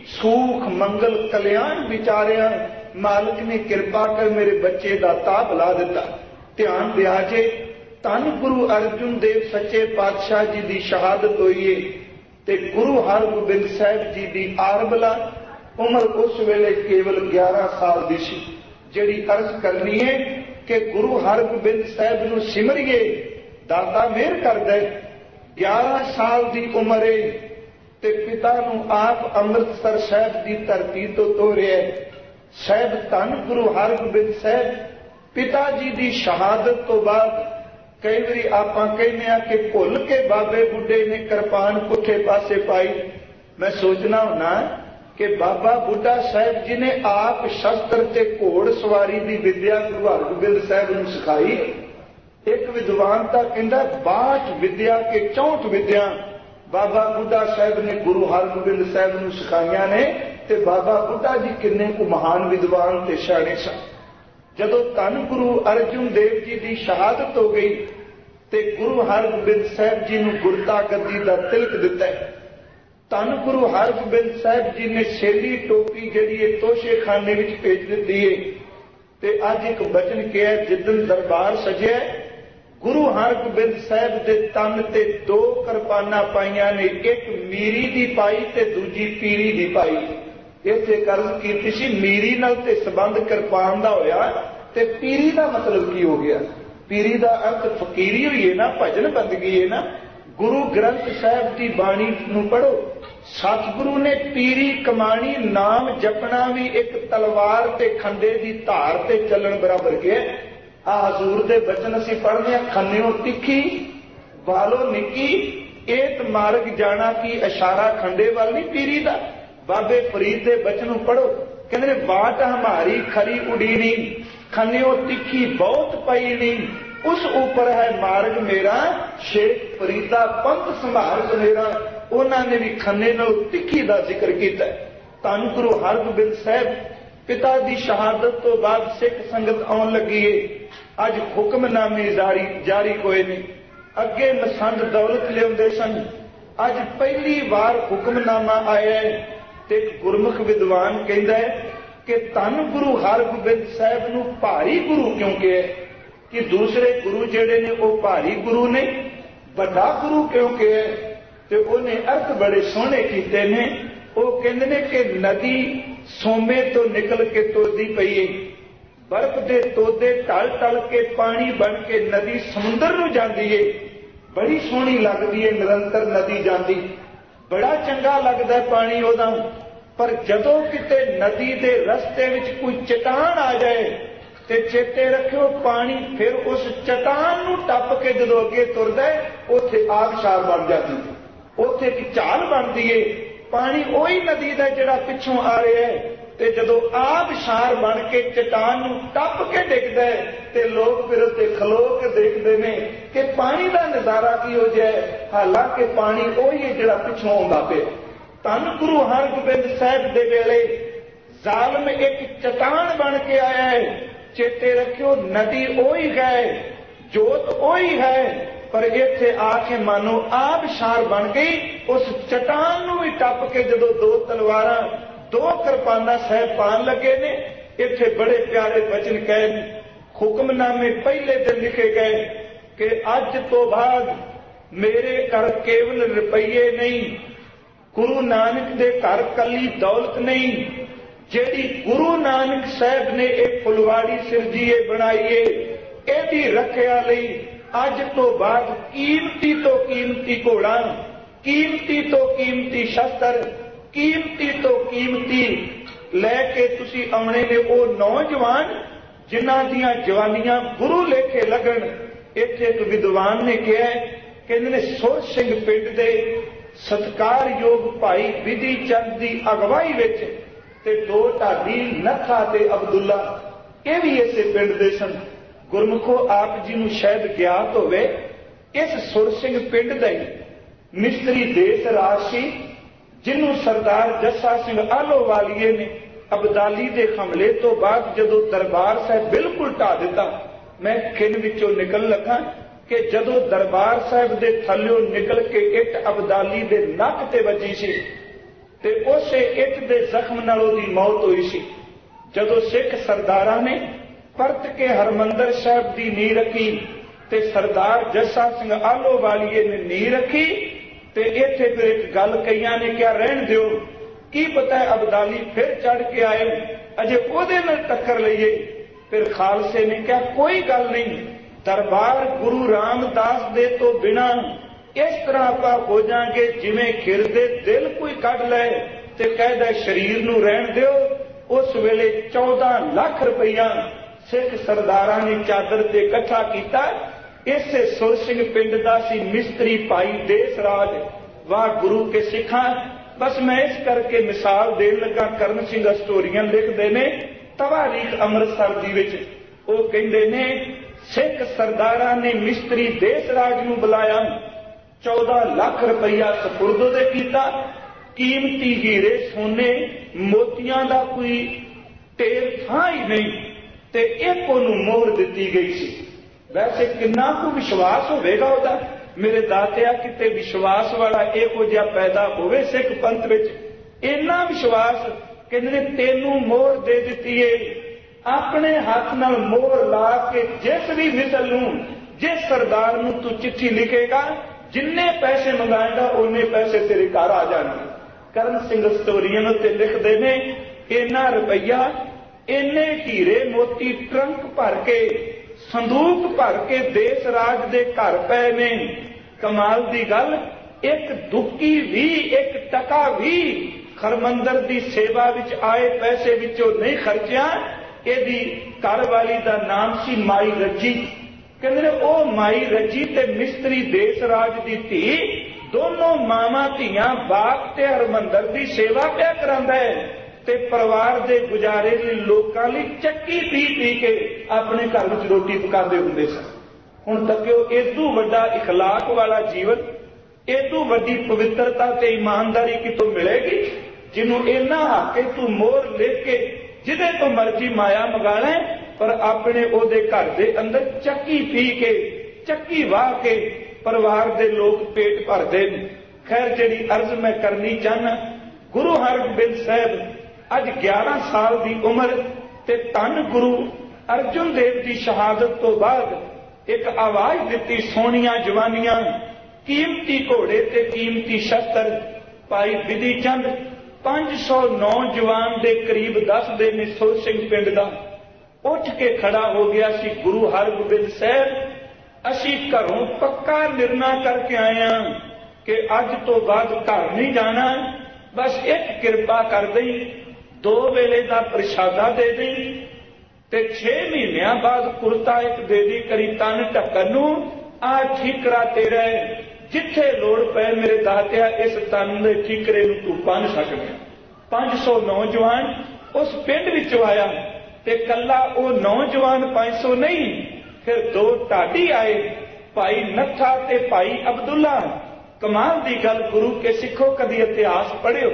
सूख मंगल कल्याण विचारिया। मालिक ने कृपा कर मेरे बच्चे का ताप ला दिता। ध्यान दिया जे धन गुरु अर्जुन देव सच्चे पातशाह जी की शहादत हुई है, ते गुरु हरगोबिंद साहिब जी की आरबला उम्र उस वेले केवल ग्यारह साल की सी। जिहड़ी अर्ज करनी है कि गुरु हरगोबिंद साहिब नूं सिमरिए, दाता मेहर कर दे। ग्यारह साल की उम्र है ते पिता नूं आप अमृतसर साहिब की धरती तो तोरिया। साहिब धन गुरु हरगोबिंद साहिब पिता जी की शहादत तो बाद कई बारी आपां कहने आ कि भुल के बाबे बुढ़े ने कृपान पुठे पासे पाई। मैं सोचना होना कि बाबा बुढ़ा साहिब जी ने आप शस्त्र ते घोड़ सवारी की विद्या गुरु हरगोबिंद साहिब नूं सिखाई। एक विद्वान तां कहंदा बाहठ विद्या के चौंठ विद्या बाबा बुढ़ा साहिब ने गुरु हरगोबिंद साहिब नूं सिखाईयां ने। ते बाबा बुढ़ा जी किन्ने को महान विद्वान ते सियाणे सन। जदों धन गुरु अर्जुन देव जी की शहादत हो गई ते गुरु हरगोबिंद साहिब जी नूं गुरता गद्दी दा तिलक दिता। धन गुरु हरगोबिंद साहिब जी ने सेली टोपी जिहड़ी तोशे खाने विच भेज दित्ती है। ते अज एक बचन किया, जिदन दरबार सजिया गुरु हरगोबिंद साहिब दे तन ते दो किरपानां पाईयां ने, एक मीरी दी पाई ते दूजी पीरी दी पाई। इत्थे अर्ज कीती सी मीरी नाल ते संबंध किरपान दा होया, ਤੇ ਪੀਰੀ ਦਾ ਮਤਲਬ ਕੀ ਹੋ ਗਿਆ? ਪੀਰੀ ਦਾ ਅਰਥ ਫਕੀਰੀ ਹੋਈ ਹੈ ਨਾ, ਭਜਨ ਬੰਦਗੀ ਹੈ ਨਾ। ਗੁਰੂ ਗ੍ਰੰਥ ਸਾਹਿਬ ਦੀ ਬਾਣੀ ਨੂੰ ਪੜ੍ਹੋ। ਸਤਿਗੁਰੂ ਨੇ ਪੀਰੀ ਕਮਾਣੀ, ਨਾਮ ਜਪਣਾ ਵੀ ਇੱਕ ਤਲਵਾਰ ਤੇ ਖੰਡੇ ਦੀ ਧਾਰ ਤੇ ਚੱਲਣ ਬਰਾਬਰ ਕਿਹਾ। ਆ ਹਜ਼ੂਰ ਦੇ ਬਚਨ ਅਸੀਂ ਪੜ੍ਹਦੇ ਹਾਂ, ਖੰਨਿਓ ਤਿੱਖੀ ਵਾਲੋ ਨਿੱਕੀ, ਏਤ ਮਾਰਗ ਜਾਣਾ ਕੀ ਇਸ਼ਾਰਾ ਖੰਡੇ ਵੱਲ ਨਹੀਂ ਪੀਰੀ ਦਾ। ਬਾਬੇ ਫਰੀਦ ਦੇ ਬਚਨ ਨੂੰ ਪੜ੍ਹੋ, ਕਹਿੰਦੇ ਨੇ ਬਾਟ ਹਮਾਰੀ ਖਰੀ ਉਡੀਨੀ, ਖੰਨਿਓ ਤਿੱਖੀ ਬਹੁਤ ਪਈਣੀ, ਉਸ ਉੱਪਰ ਹੈ ਮਾਰਗ ਮੇਰਾ, ਸ਼ੇਖ ਫਰੀਦਾ ਪੰਥ ਸੰਭਾਰਕ ਮੇਰਾ। ਉਹਨਾਂ ਨੇ ਵੀ ਖੰਨੇ ਨਾਲ ਤਿੱਖੀ ਦਾ ਜ਼ਿਕਰ ਕੀਤਾ। ਧੰਨ ਗੁਰੂ ਹਰਗੋਬਿੰਦ ਸਾਹਿਬ ਪਿਤਾ ਦੀ ਸ਼ਹਾਦਤ ਤੋਂ ਬਾਅਦ ਸਿੱਖ ਸੰਗਤ ਆਉਣ ਲੱਗੀ ਏ। ਅੱਜ ਹੁਕਮਨਾਮੇ ਜਾਰੀ ਜਾਰੀ ਹੋਏ ਨੇ। ਅੱਗੇ ਮਸੰਦ ਦੌਲਤ ਲਿਆਉਂਦੇ ਸਨ, ਅੱਜ ਪਹਿਲੀ ਵਾਰ ਹੁਕਮਨਾਮਾ ਆਇਆ ਹੈ। ਤੇ ਇੱਕ ਗੁਰਮੁਖ ਵਿਦਵਾਨ ਕਹਿੰਦਾ ਹੈ ਕਿ ਧੰਨ ਗੁਰੂ ਹਰਗੋਬਿੰਦ ਸਾਹਿਬ ਨੂੰ ਭਾਰੀ ਗੁਰੂ ਕਿਉਂ ਕਿਹਾ? ਕਿ ਦੂਸਰੇ ਗੁਰੂ ਜਿਹੜੇ ਨੇ ਉਹ ਭਾਰੀ ਗੁਰੂ ਨੇ, ਵੱਡਾ ਗੁਰੂ ਕਿਉਂ ਕਿਹਾ? ਤੇ ਉਹਨੇ ਅਰਥ ਬੜੇ ਸੋਹਣੇ ਕੀਤੇ ਨੇ। ਉਹ ਕਹਿੰਦੇ ਨੇ ਕਿ ਨਦੀ ਸੋਮੇ ਤੋਂ ਨਿਕਲ ਕੇ ਤੁਰਦੀ ਪਈ ਏ, ਬਰਫ਼ ਦੇ ਤੋਦੇ ਢਲ ਢਲ ਕੇ ਪਾਣੀ ਬਣ ਕੇ ਨਦੀ ਸਮੁੰਦਰ ਨੂੰ ਜਾਂਦੀ ਏ। ਬੜੀ ਸੋਹਣੀ ਲੱਗਦੀ ਏ ਨਿਰੰਤਰ ਨਦੀ ਜਾਂਦੀ, ਬੜਾ ਚੰਗਾ ਲੱਗਦਾ ਪਾਣੀ ਉਹਦਾ। ਪਰ ਜਦੋਂ ਕਿਤੇ ਨਦੀ ਦੇ ਰਸਤੇ ਵਿੱਚ ਕੋਈ ਚਟਾਨ ਆ ਜਾਏ ਤੇ ਚੇਤੇ ਰੱਖਿਓ ਪਾਣੀ ਫਿਰ ਉਸ ਚਟਾਨ ਨੂੰ ਟੱਪ ਕੇ ਜਦੋਂ ਅੱਗੇ ਤੁਰਦਾ ਉੱਥੇ ਆਬਸ਼ਾਰ ਬਣ ਜਾਂਦੀ, ਉੱਥੇ ਇੱਕ ਝਾਲ ਬਣਦੀ ਏ। ਪਾਣੀ ਉਹੀ ਨਦੀ ਦਾ ਜਿਹੜਾ ਪਿੱਛੋਂ ਆ ਰਿਹਾ ਹੈ। ਤੇ ਜਦੋਂ ਆਬਸ਼ਾਰ ਬਣ ਕੇ ਚਟਾਨ ਨੂੰ ਟੱਪ ਕੇ ਡਿੱਗਦਾ ਹੈ ਤੇ ਲੋਕ ਫਿਰ ਉੱਤੇ ਖਲੋ ਕੇ ਦੇਖਦੇ ਨੇ ਕਿ ਪਾਣੀ ਦਾ ਨਜ਼ਾਰਾ ਕੀ ਹੋ ਜਾਏ, ਹਾਲਾਂਕਿ ਪਾਣੀ ਉਹੀ ਹੈ ਜਿਹੜਾ ਪਿੱਛੋਂ ਆਉਂਦਾ ਪਿਆ। ਧੰਨ ਗੁਰੂ ਹਰਗੋਬਿੰਦ ਸਾਹਿਬ ਦੇ ਵੇਲੇ ਜ਼ਾਲਮ ਇੱਕ ਚਟਾਨ ਬਣ ਕੇ ਆਇਆ ਹੈ। ਚੇਤੇ ਰੱਖਿਓ ਨਦੀ ਉਹੀ ਹੈ, ਜੋਤ ਉਹੀ ਹੈ, ਪਰ ਇੱਥੇ ਆ ਕੇ ਮਾਨੋ ਆਬਸ਼ਾਰ ਬਣ ਗਈ। ਉਸ ਚਟਾਨ ਨੂੰ ਵੀ ਟੱਪ ਕੇ ਜਦੋਂ ਦੋ ਤਲਵਾਰਾਂ ਦੋ ਕਿਰਪਾਨਾਂ ਸਾਹਿਬ ਪਾਣ ਲੱਗੇ ਨੇ, ਇੱਥੇ ਬੜੇ ਪਿਆਰੇ ਬਚਨ ਕਹੇ ਨੇ। ਹੁਕਮਨਾਮੇ ਪਹਿਲੇ ਦਿਨ ਲਿਖੇ ਗਏ ਕਿ ਅੱਜ ਤੋਂ ਬਾਅਦ ਮੇਰੇ ਘਰ ਕੇਵਲ ਰੁਪਈਏ ਨਹੀਂ, ਗੁਰੂ ਨਾਨਕ ਦੇ ਘਰ ਕੱਲੀ ਦੌਲਤ ਨਹੀਂ, ਜਿਹੜੀ ਗੁਰੂ ਨਾਨਕ ਸਾਹਿਬ ਨੇ ਇਹ ਫੁਲਵਾੜੀ ਸਿਰਜੀਏ ਬਣਾਈਏ, ਇਹਦੀ ਰੱਖਿਆ ਲਈ ਅੱਜ ਤੋਂ ਬਾਅਦ ਕੀਮਤੀ ਤੋਂ ਕੀਮਤੀ ਘੋੜਾ, ਕੀਮਤੀ ਤੋਂ ਕੀਮਤੀ ਸ਼ਸਤਰ, ਕੀਮਤੀ ਤੋਂ ਕੀਮਤੀ ਲੈ ਕੇ ਤੁਸੀਂ ਆਉਣੇ ਨੇ ਉਹ ਨੌਜਵਾਨ ਜਿਨ੍ਹਾਂ ਦੀਆਂ ਜਵਾਨੀਆਂ ਗੁਰੂ ਲੇਖੇ ਲੱਗਣ। ਇੱਥੇ ਇੱਕ ਵਿਦਵਾਨ ਨੇ ਕਿਹਾ, ਕਹਿੰਦੇ ਨੇ ਸੁਰ ਸਿੰਘ ਪਿੰਡ ਦੇ ਸਤਿਕਾਰਯੋਗ ਭਾਈ ਵਿਧੀ ਚੰਦ ਦੀ ਅਗਵਾਈ ਵਿੱਚ ਤੇ ਦੋ ਢਾਡੀ ਨੱਥਾ ਤੇ ਅਬਦੁੱਲਾ, ਇਹ ਵੀ ਇਸੇ ਪਿੰਡ ਦੇ ਸਨ। ਗੁਰਮੁਖੋ ਆਪ ਜੀ ਨੂੰ ਸ਼ਾਇਦ ਗਿਆਤ ਹੋਵੇ, ਇਸ ਸੁਰ ਸਿੰਘ ਪਿੰਡ ਦਾ ਹੀ ਮਿਸਤਰੀ ਦੇਸ ਰਾਜ ਸੀ, ਜਿਹਨੂੰ ਸਰਦਾਰ ਜੱਸਾ ਸਿੰਘ ਆਹਲੋਵਾਲੀਏ ਨੇ ਅਬਦਾਲੀ ਦੇ ਹਮਲੇ ਤੋਂ ਬਾਅਦ ਜਦੋਂ ਦਰਬਾਰ ਸਾਹਿਬ ਬਿਲਕੁਲ ਢਾ ਦਿੱਤਾ। ਮੈਂ ਖਿੰਨ ਵਿੱਚੋਂ ਨਿਕਲ ਲੱਗਾ ਕਿ ਜਦੋਂ ਦਰਬਾਰ ਸਾਹਿਬ ਦੇ ਥੱਲਿਓਂ ਨਿਕਲ ਕੇ ਇੱਟ ਅਬਦਾਲੀ ਦੇ ਨੱਕ ਤੇ ਵੱਜੀ ਸੀ ਤੇ ਉਸੇ ਇੱਟ ਦੇ ਜ਼ਖਮ ਨਾਲ ਉਹਦੀ ਮੌਤ ਹੋਈ ਸੀ। ਜਦੋਂ ਸਿੱਖ ਸਰਦਾਰਾਂ ਨੇ ਪਰਤ ਕੇ ਹਰਮੰਦਰ ਸਾਹਿਬ ਦੀ ਨੀਂਹ ਰੱਖੀ ਤੇ ਸਰਦਾਰ ਜੱਸਾ ਸਿੰਘ ਆਹਲੋਵਾਲੀਏ ਨੇ ਨੀਂਹ ਰੱਖੀ ਤੇ ਇੱਥੇ ਫਿਰ ਇੱਕ ਗੱਲ ਕਈਆਂ ਨੇ ਕਿਹਾ ਰਹਿਣ ਦਿਓ, ਕੀ ਪਤਾ ਅਬਦਾਲੀ ਫਿਰ ਚੜ ਕੇ ਆਏ, ਅਜੇ ਉਹਦੇ ਨਾਲ ਟੱਕਰ ਲਈਏ। ਫਿਰ ਖਾਲਸੇ ਨੇ ਕਿਹਾ ਕੋਈ ਗੱਲ ਨਹੀਂ, ਦਰਬਾਰ ਗੁਰੂ ਰਾਮਦਾਸ ਦੇ ਤੋਂ ਬਿਨਾਂ ਇਸ ਤਰ੍ਹਾਂ ਆਪਾਂ ਹੋ ਜਾਾਂਗੇ ਜਿਵੇਂ ਖਿਰਦੇ ਦਿਲ ਕੋਈ ਕੱਢ ਲੈ ਤੇ ਕਹਿੰਦਾ ਸਰੀਰ ਨੂੰ ਰਹਿਣ ਦਿਓ। ਉਸ ਵੇਲੇ ਚੌਦਾਂ ਲੱਖ ਰੁਪਈਆ ਸਿੱਖ ਸਰਦਾਰਾਂ ਨੇ ਚਾਦਰ ਤੇ ਇਕੱਠਾ ਕੀਤਾ। ਇਸੇ ਸੁਰ ਸਿੰਘ ਪਿੰਡ ਦਾ ਸੀ ਮਿਸਤਰੀ ਭਾਈ ਦੇਸ ਰਾਜ। ਵਾਹ ਗੁਰੂ ਕੇ ਸਿੱਖਾਂ, ਬਸ ਮੈਂ ਇਸ ਕਰਕੇ ਮਿਸਾਲ ਦੇਣ ਲੱਗਾ। ਕਰਨ ਸਿੰਘ ਹਿਸਟੋਰੀਅਨ ਲਿਖਦੇ ਨੇ ਤਵਾਰੀਖ ਅੰਮ੍ਰਿਤਸਰ ਦੀ ਵਿੱਚ, ਉਹ ਕਹਿੰਦੇ ਨੇ ਸਿੱਖ ਸਰਦਾਰਾਂ ਨੇ ਮਿਸਤਰੀ ਦੇਸ ਰਾਜ ਨੂੰ ਬੁਲਾਇਆ, ਚੌਦਾਂ ਲੱਖ ਰੁਪਈਆ ਸਪੁਰਦ ਦੇ ਕੀਤਾ। ਕੀਮਤੀ ਹੀਰੇ ਸੋਨੇ ਮੋਤੀਆਂ ਦਾ ਕੋਈ ਢੇਰ ਥਾਂ ਹੀ ਨਹੀਂ ਤੇ ਇੱਕ ਉਹਨੂੰ ਮੋਹਰ ਦਿੱਤੀ ਗਈ ਸੀ। ਵੈਸੇ ਕਿੰਨਾ ਕੁ ਵਿਸ਼ਵਾਸ ਹੋਵੇਗਾ ਉਹਦਾ, ਮੇਰੇ ਦਾਤਿਆ ਕਿਤੇ ਵਿਸ਼ਵਾਸ ਵਾਲਾ ਇਹੋ ਜਿਹਾ ਪੈਦਾ ਹੋਵੇ ਸਿੱਖ ਪੰਥ ਵਿੱਚ। ਇੰਨਾ ਵਿਸ਼ਵਾਸ, ਕਹਿੰਦੇ ਨੇ ਤੈਨੂੰ ਮੋਹਰ ਦੇ ਦਿੱਤੀ ਏ, ਆਪਣੇ ਹੱਥ ਨਾਲ ਮੋਹਰ ਲਾ ਕੇ ਜਿਸ ਵੀ ਮਿਸਲ ਨੂੰ, ਜਿਸ ਸਰਦਾਰ ਨੂੰ ਤੂੰ ਚਿੱਠੀ ਲਿਖੇਗਾ, ਜਿੰਨੇ ਪੈਸੇ ਮੰਗਾਏਗਾ ਉਹਨੇ ਪੈਸੇ ਤੇਰੇ ਘਰ ਆ ਜਾਣਗੇ। ਕਰਨ ਸਿੰਘ ਹਿਸਟੋਰੀਅਨ ਉੱਤੇ ਲਿਖਦੇ ਨੇ ਇੰਨਾ ਰੁਪਈਆ इन्ने हीरे मोती ट्रंक भर के संदूक भर के देश राज दे घर पै ने। कमाल दी गल, एक दुक्की भी एक टका भी हरमंदर दी सेवा विच आए पैसे विचों नहीं खर्चिया। इहदी घर वाली दा नाम सी माई रजी। कहंदे ओ माई रजी ते मिस्त्री देश राज दी धी दोनों मावां धीआं बाग ते हरमंदर दी सेवा पिया करांदा है ते परिवार दे गुजारे लई लोकां लई चक्की पी पी के अपने घर विच रोटी पकांदे हुंदे सन। हुण तक्किओ, इदू वड्डा इखलाक वाला जीवन, इदू वड्डी पवित्रता ते ईमानदारी कितों मिलेगी, जिन्हों इन्ना हक है तू मोहर लिख के जिदे तो मर्जी माया मंगा लै, पर अपने ओदे घर दे अंदर चक्की पी के चक्की वाह के परिवार दे लोग पेट भरदे ने। खैर, जिहड़ी अर्ज मैं करनी चाहना, गुरु हरगोबिंद साहब अज ग्यारह साल की उम्र ते धन गुरु अर्जुन देव की शहादत तो बाद एक आवाज दिती, सोहणियां जवानियां, कीमती घोड़े ते कीमती शस्त्र। भाई बिधि चंद पांच सौ नौजवान के करीब दसदे ने सुर सिंह पिंड का, उठ के खड़ा हो गया सी। गुरु हरगोबिंद साहब, असी घरों पक्का निर्णय करके आए हैं कि अज तो बाद घर नहीं जाना, बस एक किरपा कर दई, दो वेले का प्रशादा दे दी ते छे महीनों बाद कुर्ता एक दे दी, करी तन ढक्कन नूं, आ ठीकरा तेरा है, जिथे लोड़ पै मेरे दातिया इस तन के ठीकरे नूं तू बन सकदा। पांच सौ नौजवान उस पिंड विचों आया ते कला वो नौजवान पांच सौ नहीं, फिर दो ढाडी आए, भाई नत्था ते भाई अब्दुल्ला। कमाल दी गल, गुरु के सिखो कदी इतिहास पढ़ियो,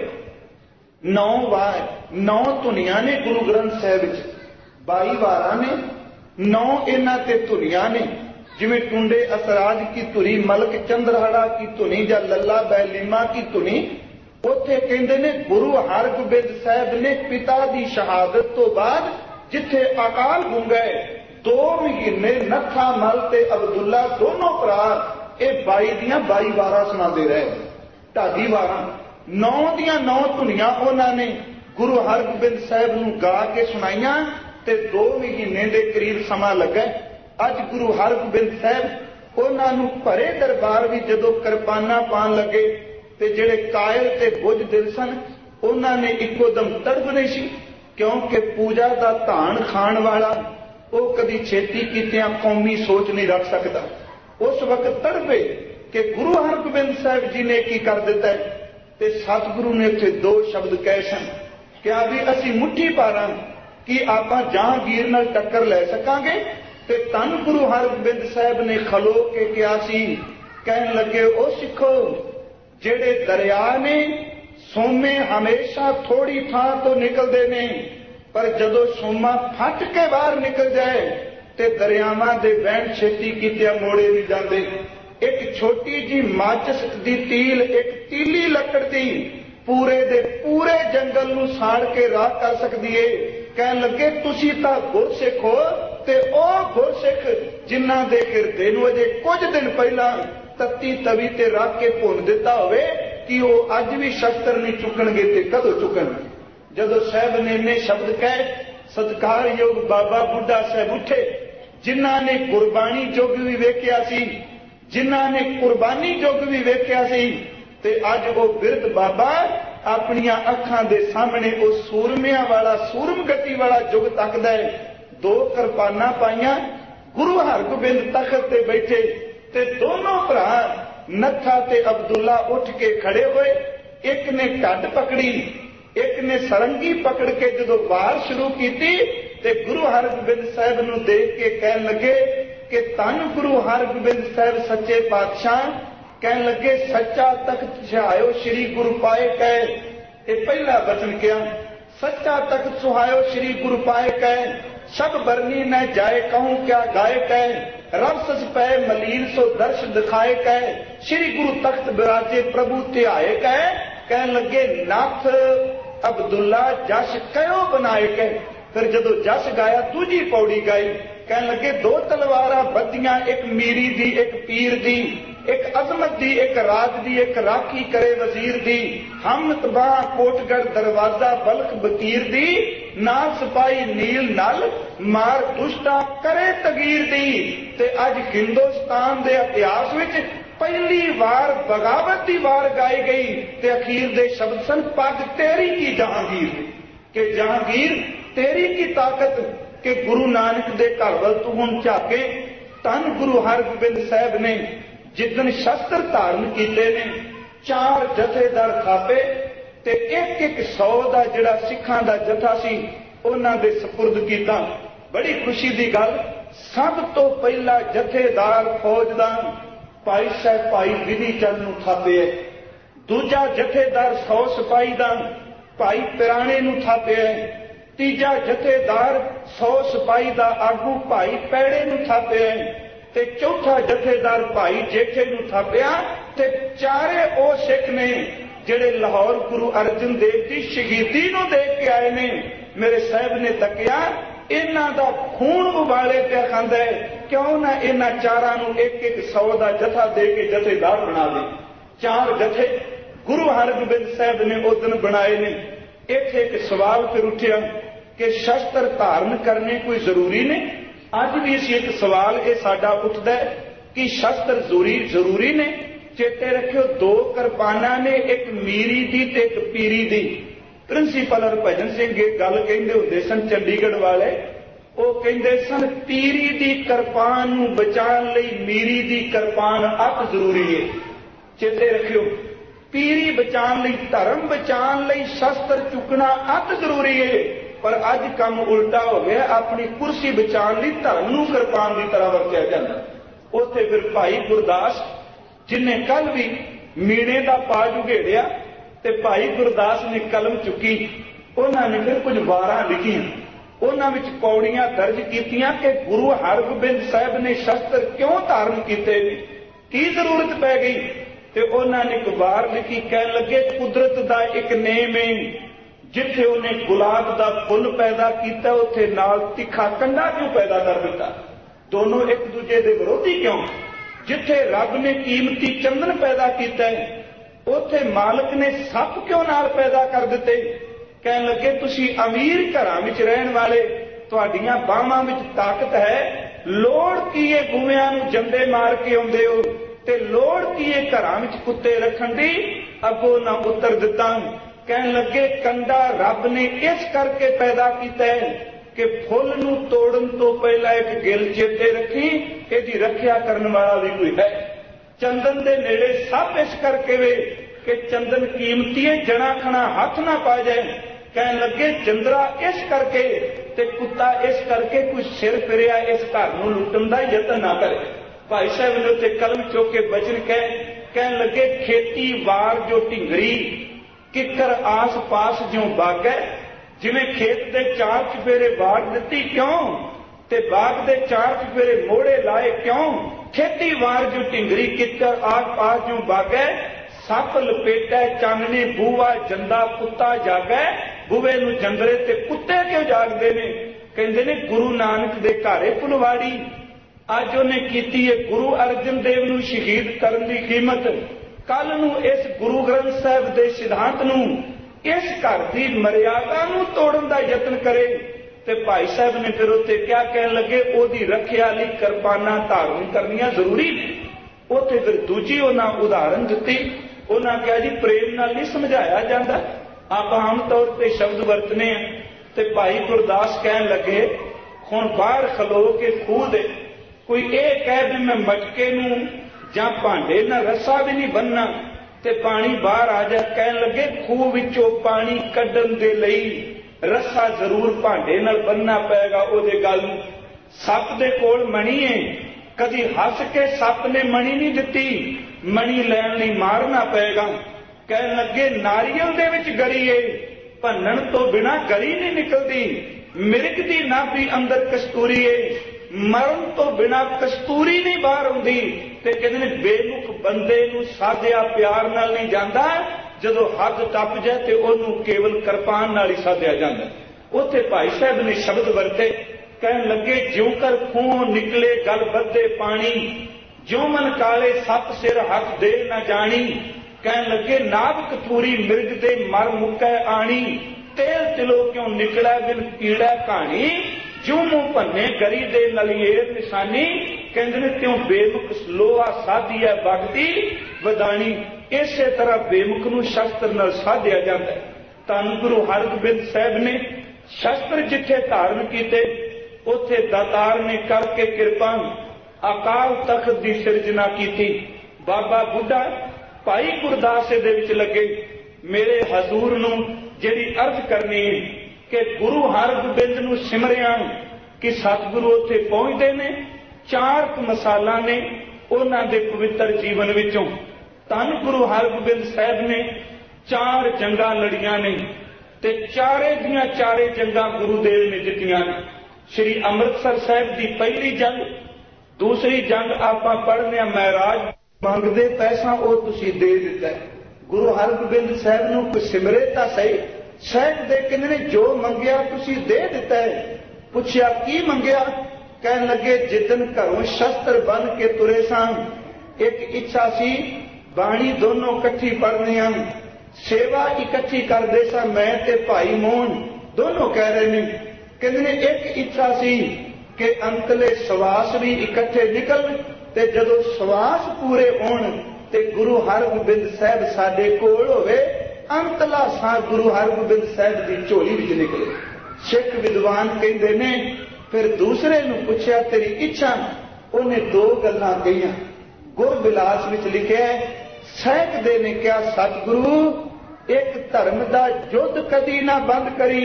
नौ वार नौ धुनियां ने गुरु ग्रंथ साहिब विच, बाई वारां ने, नौ इन्हां ते धुनियां ने। जिवें टुंडे असराज की धुनी, मलक चंद्रहड़ा की धुनी या लल्ला बैलीमा की धुनी, उत्थे कहंदे ने गुरु हरगोबिंद साहब ने पिता की शहादत तो बाद जिथे अकाल गूंगा दो महीने नत्था मल ते अब्दुल्ला दोनों भरा ये बाई दियां बाई वारां सुणांदे रहे। ढाडी वारां नौ दियां नौ धुनियां उन्होंने गुरु हरगोबिंद साहब नूं गा के सुनाइयां ते दो महीने के करीब समा लगा। अज गुरु हरगोबिंद साहब उन्होंने भरे दरबार भी जदों किरपाना पान लगे ते जिहड़े कायल ते बुझ दिल सन उन्होंने इको दम तड़पने सी, क्योंकि पूजा का धान खाण वाला वो कदी छेती कीतियां कौमी सोच नहीं रख सकता। उस वक्त तड़पे कि गुरु हरगोबिंद साहब जी ने की कर दिता है। ते सतगुरु ने उत्थे दो शब्द कहे सन, क्या भी असी मुट्ठी पारा कि आपां जहांगीर नाल टक्कर लै सकांगे। ते धन गुरु हरगोबिंद साहब ने खलो के कहा सी, कहन लगे ओ सिखो, जेड़े दरिया ने सोमे हमेशा थोड़ी थां तो निकलते ने, पर जदों सोमा फट के बाहर निकल जाए ते दरियावां दे बहण छेती कीतिया मोड़े नहीं जाते। एक छोटी जी माचिस दी तील, एक तीली लकड़ दी पूरे दे पूरे जंगल नूं साड़ के राख कर सकदी है। कहन लगे तुसी तां गुरसिख हो ते ओ गुरसिख जिन्हां दे हिरदे नूं अजे कुछ दिन पहला तत्ती तवी ते रख के भुन दिता होवे कि वो अज भी शस्त्र नहीं चुकणगे ते कदों चुकणगे। जदों साहब ने इन्ने शब्द कहे, सत्कारयोग बाबा बुढ़ा साहब उठे, जिन्हां ने गुरबाणी युग भी वेखिया सी, जिन्हां ने कुर्बानी युग भी वेखिया सी, ते अज वो बिरध बाबा अपनियां अखां दे सामने वो सूरमियां वाला सूरम गति वाला युग तकदा है। दो किरपाना पाइयां, गुरु हरगोबिंद तखत ते बैठे ते दोनों भरा नत्था ते अब्दुल्ला उठ के खड़े हुए। एक ने ढड पकड़ी, एक ने सरंगी पकड़ के जदों वार शुरू की ते गुरु हरगोबिंद साहब नूं देख के कहन लगे कि धन गुरु हरगोबिंद साहब सच्चे पातशाह। कहन लगे सच्चा तख्त सुहायो श्री गुरु पाए कह, ये पहला वचन किया, सच्चा तख्त सुहायो श्री गुरु पाए कह, सब बरनी न जाए कहूं क्या गाय कह, रस पै मलीन सो दर्श दिखाए कह, श्री गुरु तख्त बिराजे प्रभु ध्याए कह। कहन लगे नाथ अब्दुल्ला जश कयो बनाए कह। फिर जदों जश गाया दूजी पौड़ी गाई, कहन लगे दो तलवारां बद्धियां, एक मीरी दी एक पीर दी, एक अजमत दी, एक राज दी, एक राखी करे वजीर दी, हम तबाह कोटगढ़ दरवाजा बल्ख बकीर दी, ना सिपाही नील नल मार दुष्टा करे तगीर दी। ते अज हिंदुस्तान दे इतिहास विच पहली बार बगावत की वार गाई गई ते अखीर दे शब्द सन पग तेरी की जहांगीर, के जहांगीर तेरी की ताकत, के गुरु नानक दे घर वल तू हुण झाके। धन गुरु हरगोबिंद साहब ने जिदन शस्त्र धारण कीते ने, चार जथेदार थापे ते एक एक सौ का जिहड़ा सिखां दा जथा सी उन्हां दे सपुर्द कीता। बड़ी खुशी की गल, सब तो पहला जथेदार फौजदार भाई साहब भाई विधि चंद नूं थापिया, दूजा जथेदार सौ सिपाही दा भाई पिराणे नूं थापिया, तीजा जथेदार सौ सिपाही दा आगू भाई पैड़े नूं थापिया ते चौथा जथेदार भाई जेठे नूं थापिया। ते चारे ओ सिख ने जिहड़े लाहौर गुरु अर्जन देव की शहीदी नूं देख के आए ने। मेरे साहब ने तकिया इन्हां दा खून उबाले पिया खांदा है, क्यों ना इन्हां चारां नूं एक एक सौ दा जथा दे के जथेदार बना दे। चार जथे गुरु हरगोबिंद साहब ने उस दिन बनाए ने। इत्थे एक सवाल फिर उठिया कि शस्त्र धारण करने कोई जरूरी ने। अज भी इसी एक सवाल ये साडा उठदा है कि शस्त्र जरूरी जरूरी ने। चेते रखियो, दो किरपाना ने, एक मीरी दी ते एक पीरी दी। प्रिंसीपल हरभजन सिंह एक गल कहंदे हुंदे सन चंडीगढ़ वाले, वो कहंदे सन पीरी दी किरपान नूं बचाण लई मीरी दी किरपान अत जरूरी है। चेते रखियो, पीरी बचाण लई, धर्म बचाण लई शस्त्र चुकना अत जरूरी है। पर अज काम उल्टा हो गया, अपनी कुर्सी बचाण लई धर्म नूं किरपान की तरह वरतिया जांदा। उत्थे फिर भाई गुरदास जिन्हें कल भी मीणे का पा जुगेड़िया ते भाई गुरदास ने कलम चुकी, उन्होंने फिर कुछ वारां लिखियां, उन्हां विच पौड़ियां दर्ज कीतियां कि गुरु हरगोबिंद साहब ने शस्त्र क्यों धारण कीते, की जरूरत पै गई। ते उन्होंने एक वार लिखी, कहन लगे कुदरत का एक नेम है, जिथे उन्हें गुलाब का फुल पैदा किया उत्थे नाल तिखा कंडा क्यों पैदा कर दिता। दोनों एक दूजे के विरोधी क्यों। जिथे रब ने कीमती चंदन पैदा किया उत्थे मालिक ने सप क्यों नाल पैदा कर दिते। कहन लगे तुसी अमीर घरां विच रहण वाले, तुहाडीआं बाहां विच ताकत है, लोड़ की है गुविआं नूं जंदे मार के आउंदे हो, ते लोड़ की है घरां विच कुत्ते रखण दी, अगों ना उत्तर दिता। कहन लगे कंडा रब ने इस करके पैदा किया है कि फुल नूं तोड़न तो पहला एक गिल चेते रखी, इहदी रखिया करने वाला भी कोई है। चंदन दे नेड़े सब इस करके वे कि चंदन कीमती है, जना खना हाथ ना पा जाए। कहन लगे चंद्रा इस करके ते कुत्ता इस करके कोई सिर फिरिया इस घर नूं लुटन दा यतन ना करे। भाई साहब ने उत्ते कलम चुक के बचन कह कहन लगे खेती वार जो ढिंगरी, किकर आस पास ज्यों बागै, जिवें खेत दे चार चफेरे वार दिती क्यों, ते बाग दे चार चफेरे मोड़े लाए क्यों। खेती वार जो ढिंगरी, किकर आस पास ज्यों बागै, सप लपेटै चानने बूआ जंदा कुत्ता जागै। बूवे नूं जंदरे ते कुत्ते क्यों जागदे ने। कहंदे ने गुरु नानक दे घरे फुलवाड़ी, अज उन्हें कीती है गुरु अर्जन देव नूं शहीद करन दी कीमत। कल नूं इस गुरु ग्रंथ साहिब दे सिद्धांत नूं, इस घर की मर्यादा नूं तोड़न दा यतन करे। ते भाई साहब ने फिर उत्ते क्या कहन लगे, ओदी रखिया लई किरपाना धारण करनियां जरूरी ने। उत्थे फिर दूजी उन्हां उदाहरण दित्ती। उन्हां कहा जी प्रेम नाल नहीं समझाया जाता, आप आम तौर पर शब्द वरतने हैं। ते भाई गुरदास कहन लगे हुण बाहर खलो के खूह दे कोई ये कह भी मैं मटके नूं जां भांडे नाल रस्सा भी नहीं बनना ते पानी बाहर आ जाए। कहन लगे खूह विचों पानी कड्ढण दे लई रस्सा जरूर भांडे नाल बनना पेगा। ओदे गल सप दे कोल मणी है, कदी हस के सप ने मणी नहीं दिती, मणी लैण लई मारना पेगा। कहन लगे नारियल दे विच गरी है, भन्नण तो बिना गरी नहीं निकलदी। मिर्ग दी नाभि अंदर कस्तूरी है, मरण तो बिना कस्तूरी नहीं बाहर आउंदी। ते कहंदे ने बेमुख बंदे नूं साधिया प्यार नाल नहीं जांदा, जदों हद टप जाए ते ओनूं केवल किरपान नाल ही साधिया जांदा। उत्थे भाई साहब ने शब्द वरते, कहन लगे ज्यों कर खूहों निकले गल बद्धे पानी, जो मन काले सत सिर हक दे न जानी, कह लगे नाग कथूरी मिर्ग दे मर मुकै आनी, तेल तिलो क्यों निकला बिन कीड़ा कहानी, जो मुंह भन्ने गरी दे नलिएर निशानी, कहते ने त्यों बेमुख लोहा साधी है बगदी वदानी। इसे तरह बेमुख नूं शस्त्र नाल साधिया जाता है। धन गुरु हरगोबिंद साहब ने शस्त्र जिथे धारण किए उथे दातार ने करके कृपा अकाल तख्त की सिरजना की। बाबा बुढ़ा भाई गुरदास दे विच लगे, मेरे हजूर नूं जिहड़ी अर्ज करनी है कि गुरु हरगोबिंद नूं सिमरिया कि सतगुरु उत्थे पहुंचते ने, चार मसाला ने उन्हां दे पवित्र जीवन विचों। धन गुरु हरगोबिंद साहब ने चार जंगां लड़ियां ने ते चारे दियां चारे जंगां गुरुदेव ने जित्तियां ने। श्री अमृतसर साहब की पहली जंग, दूसरी जंग आपां पढ़ने महराज मंगदे पैसा वो तुसीं दे दिता है। गुरु हरगोबिंद साहब नूं कोई सिमरे तां सही, साहब दे कहंदे ने जो मंगिया तुसीं दे दिता है। पुछया की मंगिया? कहन लगे जिदन घरों शस्त्र बन के तुरे सन, एक इच्छा सी बाणी दोनों इकट्ठी पढ़नियां, सेवा इकट्ठी करदे सा मैं ते भाई मोहन दोनों कह रहे ने। कहंदे ने एक इच्छा सी कि अंतले सवास भी इकट्ठे निकल ते जदों सवास पूरे होण ते गुरु हरगोबिंद साहब साडे कोल होवे, अंतला सा गुरु हरगोबिंद साहब की झोली विच निकले। सिख विद्वान कहंदे ने फिर दूसरे नूं पुछया तेरी इच्छा? उन्हें दो गल्लां कहियां। गुरबिलास विच लिखिया साहब दे ने कहा सतगुरु एक धर्म दा युद्ध कदी ना बंद करी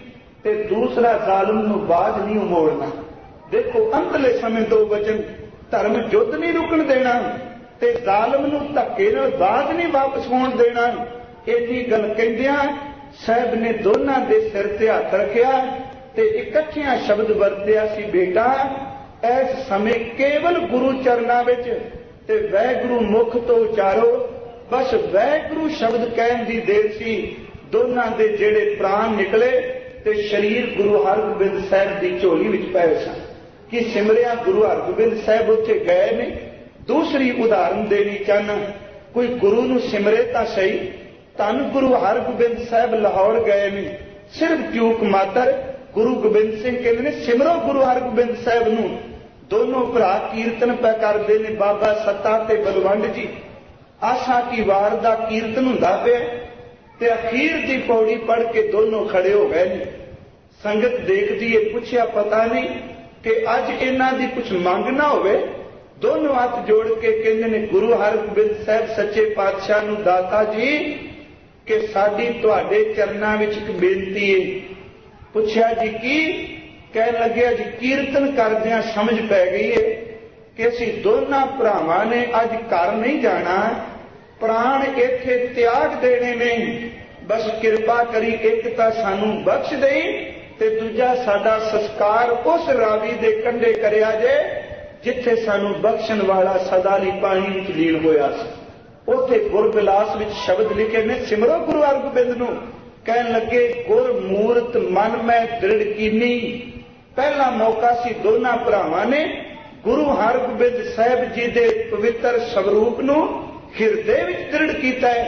ते दूसरा जालिम नूं बाज नहीं मोड़ना। देखो अंतले समय दो वचन, धर्म युद्ध नहीं रुकण देना ते जालिम नूं धक्के नाल बाज नहीं वापस होण देना। इन्नी गल कहिंदियां साहब ने दोनों दे सिर ते हथ रखिया ते इकट्ठियां शब्द वरतिया सी, बेटा इस समय केवल गुरु चरना विच ते वैगुरु मुख तो उचारो, बस वैगुरु शब्द कहन दी देर सी। दोनों दे जेड़े प्राण निकले ते शरीर गुरु हरगोबिंद साहब की झोली विच पै सन। कि सिमरिया गुरु हरगोबिंद साहब उत्थे गए ने। दूसरी उदाहरण देनी चाहना, कोई गुरु नूं सिमरे तां सही। धन गुरु हरगोबिंद साहब लाहौर गए ने, सिर्फ ट्यूक मातर गुरु गोबिंद सिंह कहते ने सिमरो गुरु हरगोबिंद साहब नूं। दोनों भरा कीर्तन पै करदे ने, बाबा सत्ता ते बलवंड जी। आशा की वार दा कीर्तन हुंदा पिया ते अखीर दी पौड़ी पढ़ के दोनों खड़े हो गए ने। संगत देखदी है, पुछया पता नहीं कि अज इन्हां दी कुछ मंग ना होवे। दोनों हाथ जोड़ के कहंदे ने गुरु हरगोबिंद साहब सच्चे पातशाह नूं दाता जी कि साडी तुहाडे चरनां विच इक बेनती है। पुछया जी की? कह लगे जी कीर्तन करदियां समझ पै गई है कि असीं दोनों भरावां ने अज घर नहीं जाना, प्राण इत्थे त्याग देने ने। बस किरपा करी एक तां सानू बख्श देई ते दूजा साडा संस्कार उस रावी दे कंढे करिया जे जिथे सानू बख्शण वाला सदा लई पानी विच लीन होया सी। उत्थे गुरबिलास विच शब्द लिखे ने सिमरो गुरु हरगोबिंद नूं। कहन लगे गुर मूरत मन में दृढ़ कीनी। पहला मौका सी दोनों भरावां ने गुरु हरगोबिंद साहब जी दे पवित्र स्वरूप नूं हिरदे विच दृढ़ कीता है।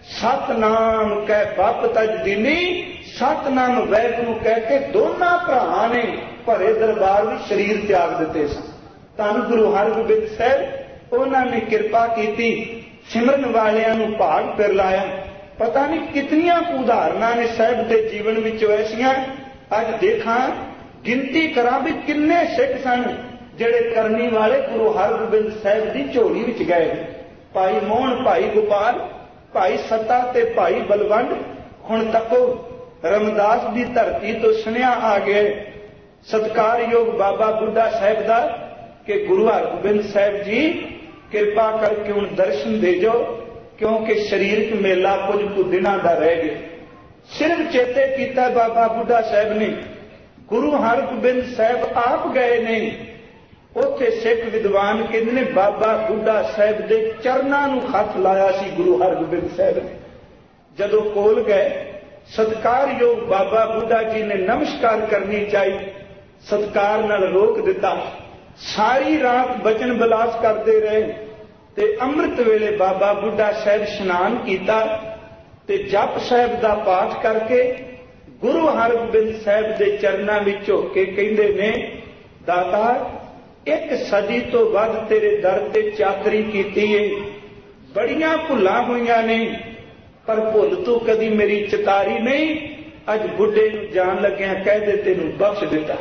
सतनाम कह बप तज दीनी, सतनाम वैगुरु कह के दोनों भरावां ने भरे दरबार विच शरीर त्याग दिते सन। धन गुरु हरगोबिंद साहब उन्होंने कृपा की, सिमरन वालियां नूं भाग फिर लाया। पता नहीं कितनियां उदाहरणां ने साहब के जीवन विच ऐसियां। अज देखा गिनती करा भी किन्ने सिख सन जिहड़े करनी वाले गुरु हरगोबिंद साहब की झोली विच गए। भाई मोहन, भाई गोपाल, भाई सत्ता ते भाई बलवंड। हुण तको रमदास की धरती तो सुनिया आ गया सत्कारयोग बाबा बुढ़ा साहब का कि गुरु हरगोबिंद साहब जी कृपा करके हुण दर्शन दे जो, क्योंकि शरीरक मेला कुछ कुछ दिनों का रह गया। सिर्फ चेते किया बाबा बुढ़ा साहब ने। गुरु हरगोबिंद साहब आप गए ने, उत्थे सिख विद्वान कहते ने बाबा बुढ़ा साहब के चरनां नूं हथ लाया सी गुरु हरगोबिंद साहब ने। जदों कोल गए सत्कारयोग बाबा बुढ़ा जी ने नमस्कार करनी चाहिए, सत्कार नाल रोक दिता। सारी रात बचन बिलास करते रहे। ते अमृत वेले बाबा बुढ़ा साहब स्नान किया ते जप साहब का पाठ करके गुरु हरगोबिंद साहब के चरणों में झुक के कहते ने, दाता एक सदी तो वध तेरे दर ते चाकरी की है, बड़ियां भुलां हुईयां ने, पर भुल तू कदी मेरी चितारी नहीं। अज बुढ़े नूं जान लग्या कह दे तेनू बख्श दिता।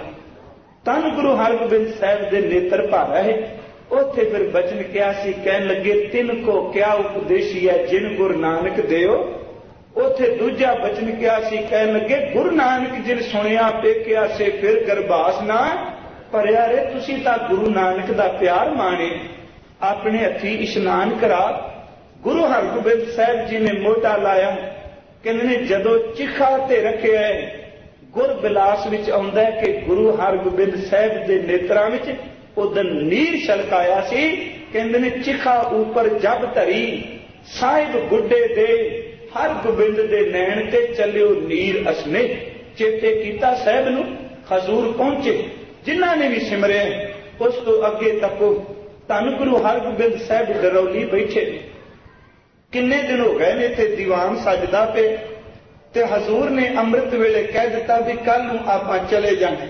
तन गुरु हरगोबिंद साहब के नेत्र भर है। उथे फिर बचन क्या सी, कहन लगे तिन को क्या उपदेशी है जिन गुरु नानक देओ। उथे दूजा बचन क्या सी, कहन लगे गुरु नानक जिन सुनिया पेकिया से फिर गरबास ना भरिया रे। तुसी तां गुरु नानक दा प्यार माणे, अपने हथी इशनान करा। गुरु हरगोबिंद साहब जी ने मोटा लाया, कहंदे ने जदों चिखा ते रखिया है गुर बिलास विच आउंदा है कि गुरु हरगोबिंद साहब दे नेत्रां विच उदन नीर छलकाया सी। कहंदे ने चिखा ऊपर जब धरी साहिब बुढ़े दे हर गोबिंद दे नैन ते चलियो नीर असने। चेते कीता साहब नूं हजूर पहुंचे। जिन्हां ने भी सिमरिया उस तो अगे तको धन गुरु हरगोबिंद साहब डरौली बैठे। किन्ने दिन हो गए ने ते दीवान सजदा पे ते हजूर ने अमृत वेले कह दिता भी कल नूं आपां चले जाना।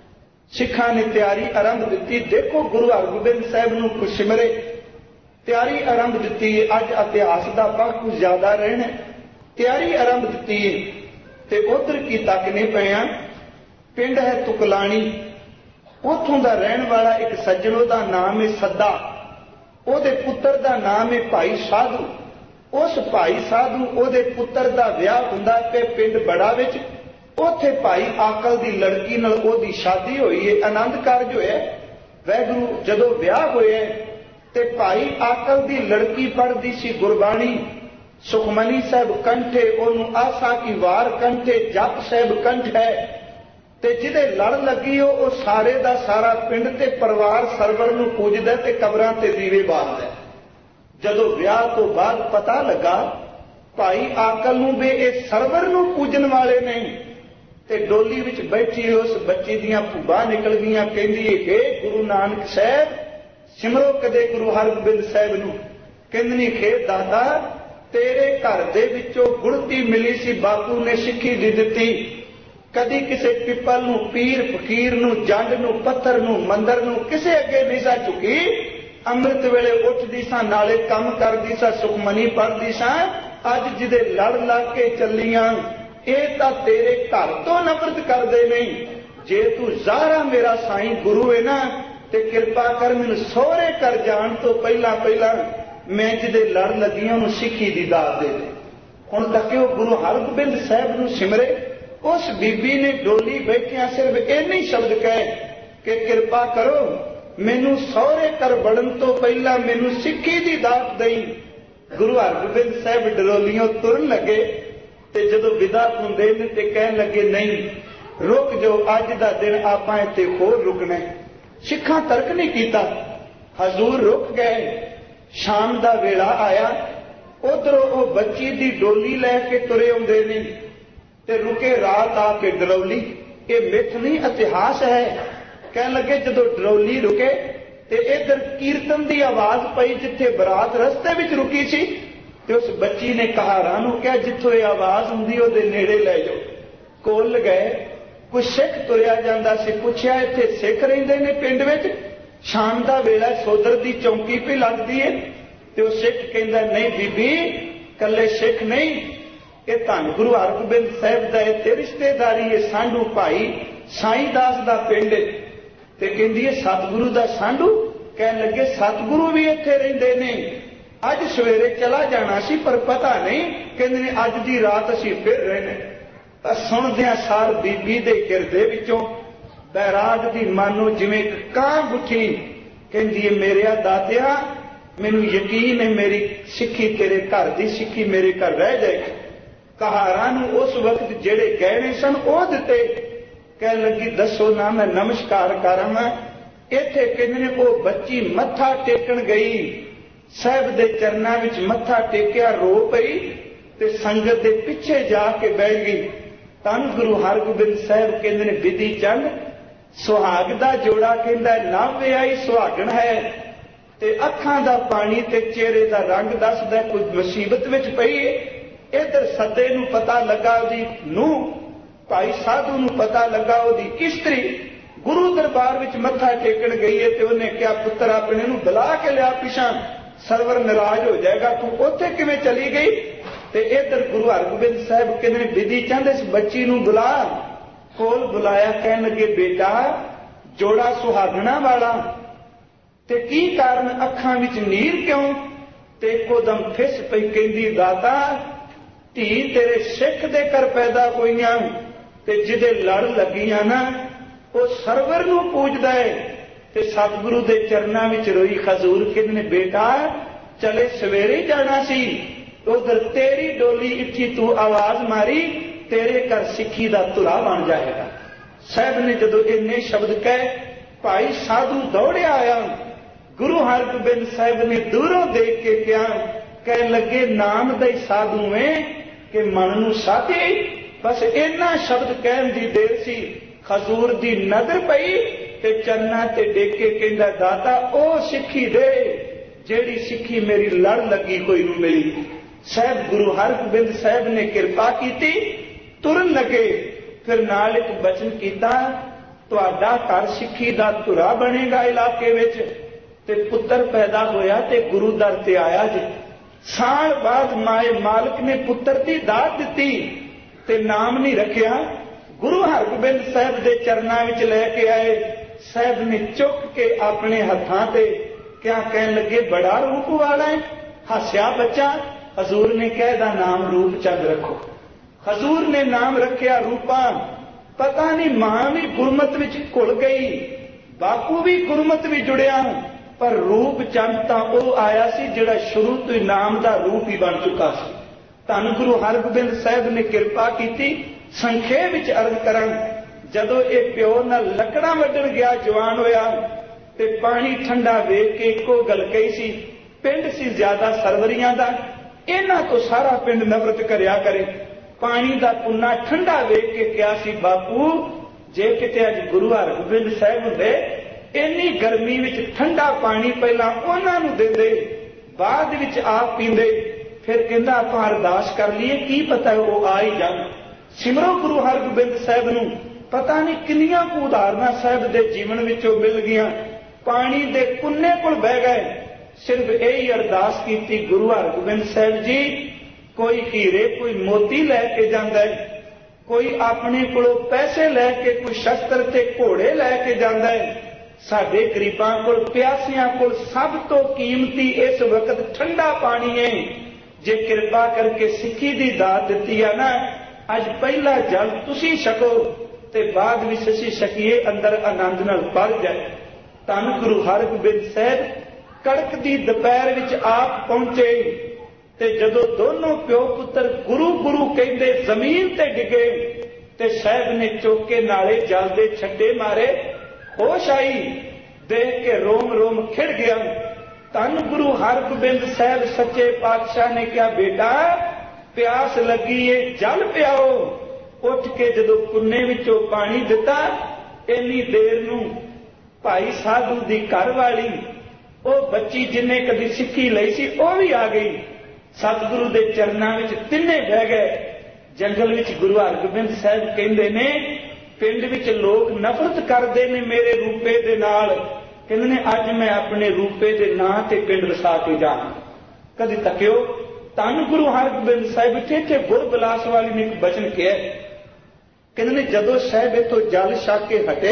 सिखां ने तैयारी आरंभ दी। देखो गुरु हरगोबिंद साहब नूं कुछ सिमरे, तैयारी आरंभ दी। अज इतिहास का पक्ष कुछ ज्यादा रहना, तैयारी आरंभ दी ते उधर की तकने पिया। पिंड है तुकलाणी, उथों का रहन वाला एक सज्जनों का नाम है सद्दा, उहदे पुत्र का नाम है भाई साधु। उस भाई साधु उहदे पुत्र का विआह हुंदा पे पिंड बड़ा विच। उथे भाई आकल की लड़की नाल उहदी शादी हुई है, आनंद कारज होया। वाहिगुरू जदों विआह होया ते भाई आकल की लड़की पढ़दी सी गुरबाणी, सुखमनी साहब कंठे, ओनू आसा की वार कंठे, जप साहब कंठ है। ते जिहदे लड़ लगी हो सारे दा सारा पिंड ते परिवार सरवर नूं पूजदा ते कबरां ते दीवे बालदा। जदों विआह तो बाद पता लगा भाई आकल नूं वे इह सरवर नूं पूजन वाले नहीं ते डोली विच बैठी उस बच्ची दियां भुब्बां निकल गईयां। कहंदी हे गुरु नानक साहब सिमरो कदे गुरु हरगोबिंद साहब नूं। कहंदी हे दादा तेरे घर दे विचों गुड़ती मिली सी, बापू ने सिੱਖੀ दे दित्ती। कदी किसे पिपल नूं, पीर फकीर नूं, जंड नूं, पत्थर नूं, मंदिर नूं किसे अगे नहीं सा चुकी। अमृत वेले उठदी सा, नाले काम करदी सा, सुखमनी पढ़दी सा। अज जिदे लड़ लग के चलियां ਇਹ ਤਾਂ तेरे घर तो नफरत करते नहीं। जे तू ज़ाहरा मेरा साईं गुरु है ना ते कृपा कर मैनू सोहरे कर जान तो पहला पहला मैं जिदे लड़ लगी उन्होंने सिੱਖੀ दी दात दे दे। हुण तक वो गुरु हरगोबिंद साहब नूं सिमरे। उस बीबी ने डोली बैठिया सिर्फ इन्ने शब्द कहे कि कृपा करो मैनू सोहरे कर बढ़न तो पहला मैनू सिੱਖੀ दी दात दई। गुरु हरगोबिंद साहब डरोलियों तुरन लगे ते जदों विदा हुंदे ने ते कहन लगे नहीं रुक जाओ, अज दा दिन आपां इत्थे होर रुकना। सिखां तर्क नहीं कीता, हजूर रुक गए। शाम दा वेला आया, उधरों वो बच्ची दी डोली लैके तुरे आउंदे ने ते रुके रात आके डरौली। ये मिथ नहीं इतिहास है। कहन लगे जदों डरौली रुके ते इधर कीर्तन दी आवाज पई जिथे बरात रस्ते विच रुकी सी ते उस बच्ची ने कहारां नूं कहा जिथों ये आवाज हुंदी उहदे नेड़े लै जाओ। कोल गए, कोई सिख तुरिया जांदा सी। पुछया इत्थे सिख रहिंदे ने पिंड विच? शाम दा वेला सोदर दी चौंकी पे लगदी है। ते उह सिख कहंदा नहीं बीबी कल्ले सिख नहीं, ये धन गुरु हरगोबिंद साहब दा इत्थे रिश्तेदारी है। सांढू भाई साईं दास दा पिंड ते कहंदी है सतगुरु दा सांढू। कहन लगे सतगुरु भी इत्थे रहिंदे ने, अज सवेरे चला जाना सी पर पता नहीं। कहंदे ने अज दी रात असीं फिर रहने। तां सुणदिआं सार बीबी दे हिरदे विचों बैराग दी मानो जिवें इक कां बुठी। कहंदी है मेरेआ दातिया मैनूं यकीन है मेरी सिੱਖੀ तेरे घर दी सिੱਖੀ मेरे घर रह जाएगी। कहारां नूं उस वक्त जेड़े गहने सन ओह दिते। कहन लगी दसो ना मैं नमस्कार करां। इत्थे कहंदे ने ओह बच्ची मत्था टेकण गई, साहब दे चरनां विच मत्था टेकिया, रो पई ते संगत दे पिछे जाके बैठ गई। धन गुरु हरगोबिंद साहब कहंदे ने विधि चंद सुहाग दा जोड़ा कहंदा नव विआही सुहागण है ते अखां दा पानी ते चेहरे दा रंग दसदा कोई मुसीबत विच पई है। इधर सदे नूं पता लगा ओदी नूं, भाई साधु नूं पता लगा ओदी इस्तरी गुरु दरबार विच मत्था टेकण गई है ते उहने कहा पुत्र अपने नूं बुला के लिया, पिछां सरवर नाराज हो जाएगा, तू उत्थे किवें चली गई। ते इधर गुरु हरगोबिंद साहिब कहंदे ने विधि चंद इस बच्ची नूं बुला। कोल बुलाया, कहन लगे बेटा जोड़ा सुहागणा वाला ते की कारण अखां विच नीर क्यों। ते इकोदम फिस पई कहंदी दाता धी तेरे सिख दे कर पैदा होईयां ते जिहदे लड़ लगियां ना वो सरवर नूं पूजदा है ते सतगुरु दे चरनां विच रोई। खजूर कहंदे ने बेटा चले सवेरे जाना सी, उधर तेरी डोली इत्थी तू आवाज मारी तेरे घर सिक्खी दा धुरा बन जाएगा। साहब ने जदों इन्ने शब्द कहे भाई साधु दौड़िया आया। गुरु हरगोबिंद साहब ने दूरों देख के क्या कह लगे नाम दे साधु में कि मन नूं साधे। बस इन्ना शब्द कहन दी देर सी खजूर दी नजर पई ते चरना ते डेके कहंदा दाता ओ सिक्खी दे जेड़ी सिक्खी मेरी लड़ लगी कोई नूं मिली। साहब गुरु हरगोबिंद साहब ने कृपा की, तुरन लगे। फिर नाल एक बचन कीता तुहाडा घर सिक्खी दा धुरा बनेगा इलाके विच ते पुत्र पैदा होया ते गुरु दर ते आया जे। साल बाद माए मालिक ने पुत्र दी दात दिती ते नाम नहीं रखिया। गुरु हरगोबिंद साहब दे चरनां विच लैके आए। साहब ने चुक के अपने हत्थां ते क्या कहन लगे बड़ा रूप वाला है। हस्या बच्चा। हजूर ने कहा दा नाम रूप चंद रखो। हजूर ने नाम रखिया रूपा। पता नहीं मां भी गुरमत विच घुल गई, बापू भी गुरमत भी जुड़िया, पर रूप चंद तां वो आया सी जिहड़ा शुरू तो ही नाम दा रूप ही बन चुका सी। धन गुरु हरगोबिंद साहब ने कृपा की। संखेप विच अर्ज करन जदों ये प्यो नाल लकड़ा वड्डण गया जवान होया ते पानी ठंडा वेख के इको गल कही सी पिंड सी ज्यादा सरवरियां दा, इन्हां तो सारा पिंड नफरत करिया करे। पानी दा कुन्ना ठंडा वेख के क्या सी बापू जे किते अज गुरु हरगोबिंद साहब हुंदे इन्नी गर्मी विच ठंडा पानी पहला उन्हां नूं देंदे बाद विच आप पींदे। फिर कहंदा आपां अरदास कर लईए की पता वो आ ही जाण। सिमरो गुरु हरगोबिंद साहब नूं। पता नहीं किन्नियां कु उदाहरणां साहब दे जीवन विचों मिल गईयां। पानी दे कुन्ने कोल बह गए, सिर्फ यही अरदास की गुरु हरगोबिंद साहब जी कोई हीरे कोई मोती लैके जांदा है, कोई अपने कोलों पैसे लैके कोई शस्त्र ते घोड़े लैके जांदा है। साडे गरीबां कोल प्यासियां कोल सब तो कीमती इस वक्त ठंडा पानी है। जे कृपा करके सिक्खी दी दात दिती है ना अज पहला जल तुसी छको ते बाद विच असीं छकीए अंदर आनंद नाल भर जाए। धन गुरु हरगोबिंद साहब कड़कदी दोपहर विच आप पहुंचे ते जदों दोनों प्यो पुत्र गुरु गुरु कहंदे जमीन ते डिगे ते साहब ने चौके नाले जल दे छड्डे मारे। होश आई देख के रोम रोम खिड़ गया। धन गुरु हरगोबिंद साहब सच्चे पातशाह ने कहा बेटा प्यास लगी है जल पियाओ। उठ के जदों कुन्ने विचों पानी दिता इन्नी देर नूं भाई साधु दी घर वाली वो बच्ची जिन्हें कदी सिक्खी लई सी वो भी आ गई। सतगुरु दे चरनां विच तिन्ने बह गए। जंगल विच गुरु हरगोबिंद साहब कहंदे ने पिंड विच लोग नफरत करदे ने मेरे रूपे दे नाल। कहंदे ने अज मैं अपने रूपे दे नां ते पिंड वसा के जाना। कदी तकियो धन गुरु हरगोबिंद साहब इत्थे गुर बिलास वाली ने एक बचन किया। कहंदे ने जदों साहब इत्थों जल छक के हटे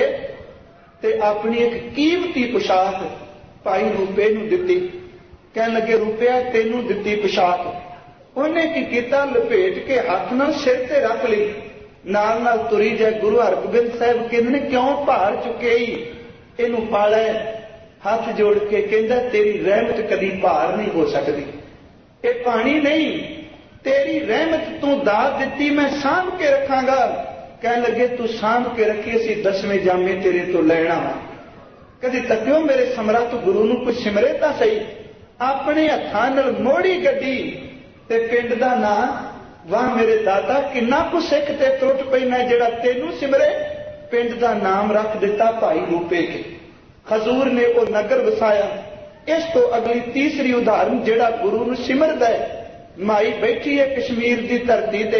ते अपनी एक कीमती पोशाक भाई रूपे नूं दित्ती। कहन लगे रूपया तेनू दित्ती पोशाक। उन्हें की कीता लपेट के हाथ नाल सिर ते रख ली नाल नाल तुरी जाए। गुरु हरगोबिंद साहब कहंदे ने क्यों भार चुके ही इनू पाला हाथ जोड़ के कहंदा तेरी रहमत कदी भार नहीं हो सकती। ये पानी नहीं तेरी रहमत तू दात दित्ती मैं सांभ के रखांगा। कहन लगे तू सांभ के रखी असीं दसवें जामे तेरे तो लैणा वा। कदी तकियो मेरे समरथ गुरु नूं कुछ सिमरे तां सही। अपने हत्थां नाल मोड़ी गड्डी ते पिंड दा नां वाह मेरे दाता किन्ना कुछ सिख ते त्रुट पैना जिहड़ा तेनू सिमरे। पिंड का नाम रख दिता भाई रूपे के। हजूर ने वो नगर वसाया। इस तो अगली तीसरी उदाहरण जिहड़ा गुरु नूं सिमरदा है, माई बैठी है कश्मीर की धरती ते,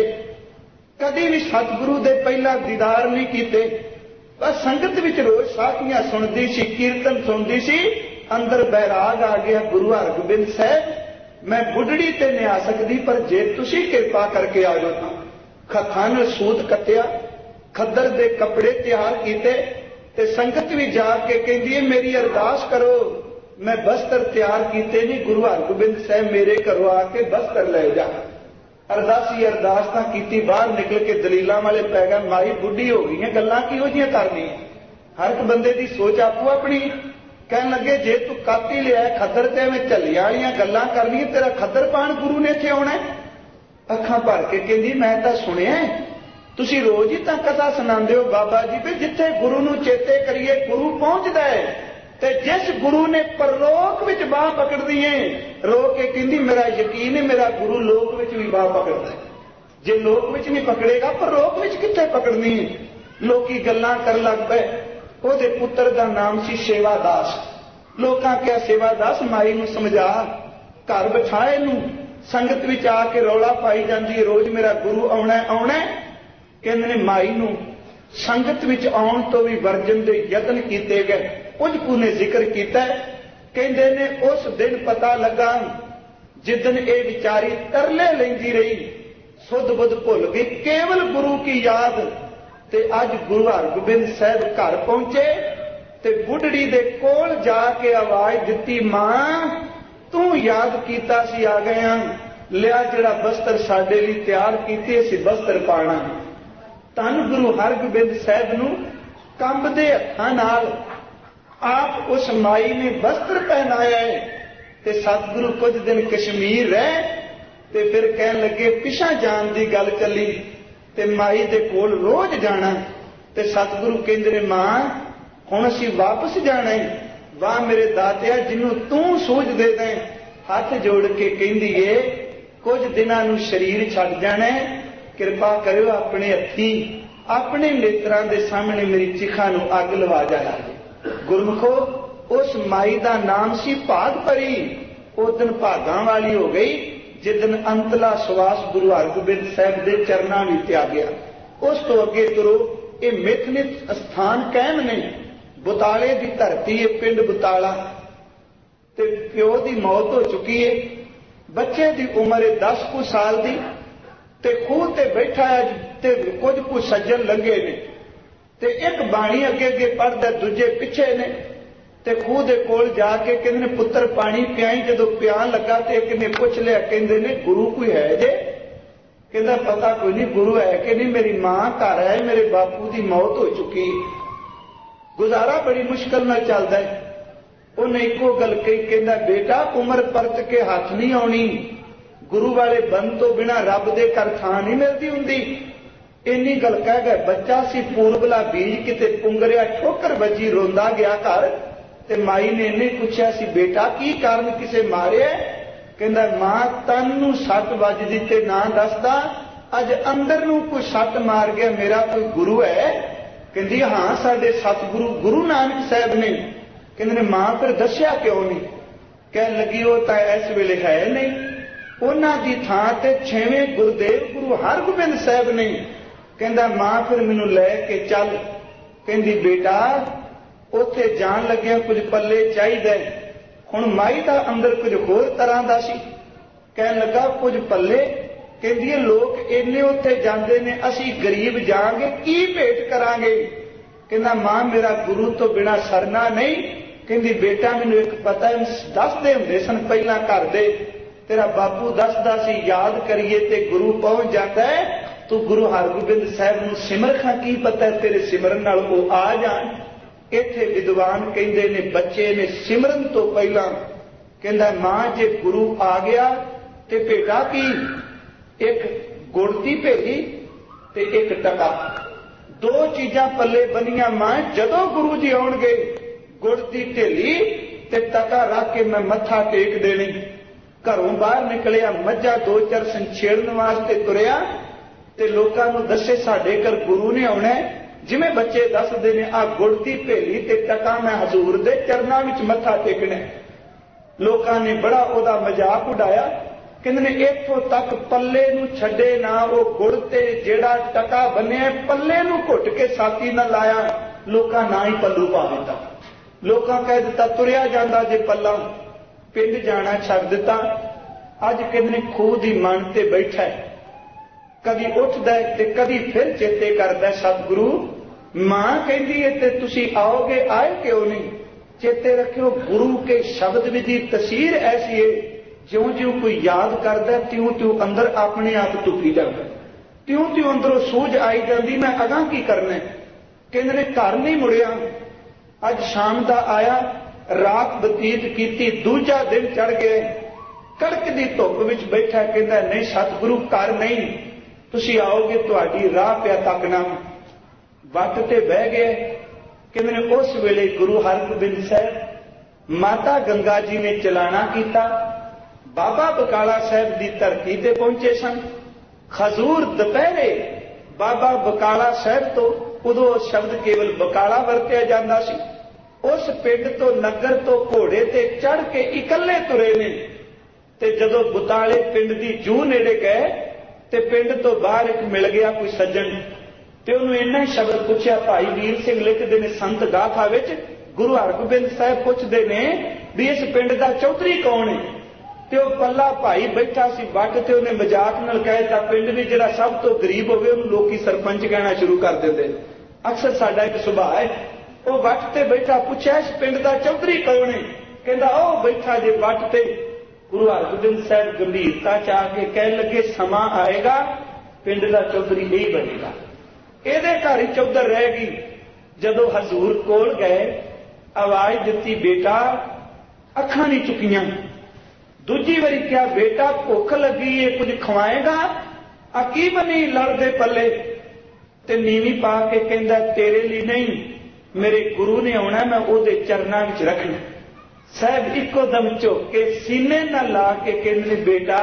कदी भी सतगुरु दे पहला दीदार नहीं कीते, बस संगत विच रोज साखियां सुनदी सी, कीर्तन सुनदी सी। अंदर बैराग आ गया, गुरु हरगोबिंद साहब मैं बुढ़ड़ी ते नहीं आ सकती, पर जे तुसी कृपा करके आ जाओ तां। हत्थां नाल सूत कट्टिया, खद्दर दे कपड़े तैयार कीते ते संगत भी जाके कहंदी है मेरी अरदास करो, मैं बस्तर तैयार कीते नहीं, गुरु हरगोबिंद साहब मेरे घरों आके बस्तर ले जा। अरदासी अरदास तां कीती, बाहर निकल के दलीलां वाले पै गए, माई बुढ़ी हो गई है, गल्लां किहो जिहियां करनी। हर एक बंदे की सोच आपो अपनी। कहन लगे जे तू कापी लिया खद्दर ते मैं झल्लियां वालियां गल्लां करनी, तेरा खद्दर पाण गुरु ने इत्थे आउणा। अखां भर के कहंदी मैं तां सुणिया तुसी रोज ही तां कथा सुणांदे हो बाबा जी भी जिथे गुरु नूं चेते करिए गुरु पहुंचदा है, ते जिस गुरु ने परलोक विच बाह पकड़दी है रो के कहंदी मेरा यकीन है मेरा गुरु लोक विच भी बाह पकड़दा है। जे लोक विच नहीं पकड़ेगा परलोक विच कित्थे पकड़नी है। लोकी गल्लां कर लग पए। ਉਹਦੇ पुत्र का नाम सी सेवादास। लोकां क्या सेवादास माई नूं समझा, घर बिठाए नूं संगत विच आके रौला पाई जांदी, रोज मेरा गुरु आउणा आउणा। कहंदे ने माई नूं संगत विच आउण तो भी वर्जन दे यतन कीते गए। कुछ कू ने जिक्र कीता, कहंदे ने उस दिन पता लगा जिदन ये विचारी तरले लैंदी रही, सुध बुध भुल गई, केवल गुरु की याद। ते अज गुरु हरगोबिंद साहब घर पहुंचे ते बुढ़ड़ी दे कोल जाके आवाज दिती, मां तू याद कीता सी आ गया, लिया जिहड़ा बस्तर साडे लई तैयार कीते असीं बस्तर पाना। धन गुरु हरगोबिंद साहब नूं कंबदे हत्थां नाल आप उस माई ने वस्त्र पहनाया है। ते सतगुरु कुछ दिन कश्मीर रहे ते फिर कहन लगे पिछा जाण दी गल चली ते माई दे कोल रोज जाना। ते सतगुरु कहंदे ने मां हुण असीं वापस जाना है, वाह मेरे दातिया जिन्हों तू सूझ दे दें। हाथ जोड़ के कहंदी है कुछ दिनां नूं शरीर छड्ड जाना है, किरपा करियो अपने हत्थी अपने नेत्रां दे सामने मेरी चिखा नूं अग लवा जाना। गुरमुखो उस माई का नाम सी भाग परी। उस दिन भागां वाली हो गई जिदन अंतला सवास गुरु हरगोबिंद साहब के चरणों में त्यागया। उस तो अगे तुरो ये मिथनित स्थान कहन ने बुताले की धरती है, पिंड बुताला। ते प्यो की मौत हो चुकी है, बच्चे की उम्र है दस कु साल की, ते खूह ते बैठा है ते कुछ कुछ सज्जन लंघे ने, ते एक बाणी अगे अगे पढ़दा दूजे पिछे ने। ते खूह दे कोल जाके कहंदे ने पुत्र पानी पियाई, जदों पियान लगा ते एक ने पुछ लिया, कहंदे ने गुरु कोई है जे? कहंदा पता कोई नहीं गुरु है कि नहीं, मेरी मां घर है, मेरे बापू की मौत हो चुकी, गुजारा बड़ी मुश्किल नाल चलदा है। उन्हें इको गल कही, कहंदा बेटा उम्र परत के हाथ नहीं आउणी, गुरु वाले बन तो बिना रब दे घर थां नहीं मिलदी हुंदी। इन्नी गल कह गए। बच्चा सी पूरबला बीज किते पुंगरिया, ठोकर वजी रोंदा गया घर। ते माई ने इन्हें पूछा सी बेटा की कारण किसे मारिया? कहंदा मां तन नूं सट वजदी ते ना दसदा, अज अंदर नूं कोई सट मार गया, मेरा कोई गुरु है? कहंदी हां साडे सतगुरु गुरु नानक साहब ने। कहंदे ने मां फिर दस्या क्यों नहीं? कह लगी वो तां इस वेले है नहीं, उन्हां दी थां ते छेवें गुरुदेव गुरु हरगोबिंद साहब ने। कहंदा मां फिर मैनूं लै के चल। कहंदी बेटा उत्थे जान लग्या कुछ पल्ले चाहिदा। हुण माई दा अंदर कुछ होर तरह दा सी, कहन लगा कुछ पल्ले। कहंदी है लोग इन्ने उत्थे जांदे ने, असीं गरीब जांगे की भेंट करांगे? कहंदा मां मेरा गुरु तो बिना सरना नहीं। कहंदी बेटा मैनूं एक पता है, दसदे हुंदे सन पहलां घर दे, तेरा बापू दसदा सी याद करिए ते गुरु पहुंच जाता है। तू गुरु हरगोबिंद साहब नूं सिमर खां, की पता है तेरे सिमरन नाल वो आ जाण। इत्थे विद्वान कहंदे ने बच्चे ने सिमरन तो पहला कहंदा मां जे गुरु आ गया ते भेटा की, एक गुड़ दी भेली ते एक टका, दो चीजां पल्ले बनियां। मां जदों गुरु जी आउणगे गुड़ दी ढेली ते टका रख के मैं मत्था टेक देनी। घरों बाहर निकलिया, मज्झां दो चरसन छेड़न वास्ते तुरिया ते लोकां नूं दस्से साडे घर गुरु ने आउणा। जिवें बच्चे दसदे ने आ गुड़ दी भेली ते टका मैं हजूर दे चरनां विच मत्था टेकना। लोकां ने बड़ा उहदा मजाक उड़ाया, कहंदे ने इत्थों तक पल्ले नूं छड्डे ना, वो गुड़ ते जिहड़ा टका बन्निया पल्ले नूं घुट के साथी ना लाया, लोकां ना ही पल्लू पा दिता। लोकां कह दिता तुरिया जांदा जे पल्ला, पिंड जाना छड्ड दिता। अज कहंदे खूह दी मन ते बैठा है, कदी उठदा है ते कदी फिर चेते करदा सतगुरु मां कहंदी है ते तुसीं आओगे, आए क्यों नहीं? चेते रखियो गुरु के शब्द विधि तसीर ऐसी है, ज्यों ज्यों कोई याद करदा त्यों त्यों अंदर अपने आप टुकी जाता, त्यों त्यों अंदरों सूझ आई जाती मैं अगां की करना। कहंदे ने घर नहीं मुड़िया, अज शाम दा आया, रात बतीत कीती, दूजा दिन चढ़ गए, कड़कदी धुप विच बैठा, कहंदा नहीं सतगुरु घर नहीं, तुसीं आओगे तुहाडी राह पिया तकना। वट ते बह गए। कहंदे ने उस वेले गुरु हरगोबिंद साहब माता गंगा जी ने चलाना कीता, बाबा बकाला साहब की धरती ते पहुंचे सन। खजूर दोपहरे बाबा बकाला साहब तो उदों शब्द केवल बकाला वरतिया जाता सी, उस पिंड तो नगर तो घोड़े ते चढ़ के इकल्ले तुरे ने। ते जदों बुताले पिंड की जूह नेड़े गए ते पिंड तो बाहर एक मिल गया कोई सज्जन, ते उन्होंने इन्ना ही शब्द पूछा। भाई वीर सिंह लिखते हैं संत गाथा विच, गुरु हरगोबिंद साहब पूछते ने भी इस पिंड का चौधरी कौन है? ते वह पल्ला भाई बैठा सी वट, ते उन्हें मजाक नाल कहता पिंड में जिहड़ा सब तो गरीब होवे उहनूं लोकी सरपंच कहना शुरू कर देंदे। अक्सर साडा एक सुभाव है। वह वट ते बैठा पूछा इस पिंड का चौधरी कौन है? कहंदा ओ बैठा जे वट ते। गुरु हरगोबिंद साहब गंभीरता च आके कह लगे समा आएगा पिंड का चौधरी यही बनेगा, ਇਹਦੇ घर ही चौधर रहेगी। जदों हजूर कोल गए आवाज दिती बेटा, अखां नहीं चुकियां। दूजी बारी क्या बेटा भुख लगी है कुछ खवाएगा? आ की बनी लड़दे पल्ले? ते नीवी पा के कहंदा तेरे लिए नहीं, मेरे गुरु ने आना, मैं ओदे चरनां विच रखना। साहब इको दम झुक के सीने नाल ला के कहंदे बेटा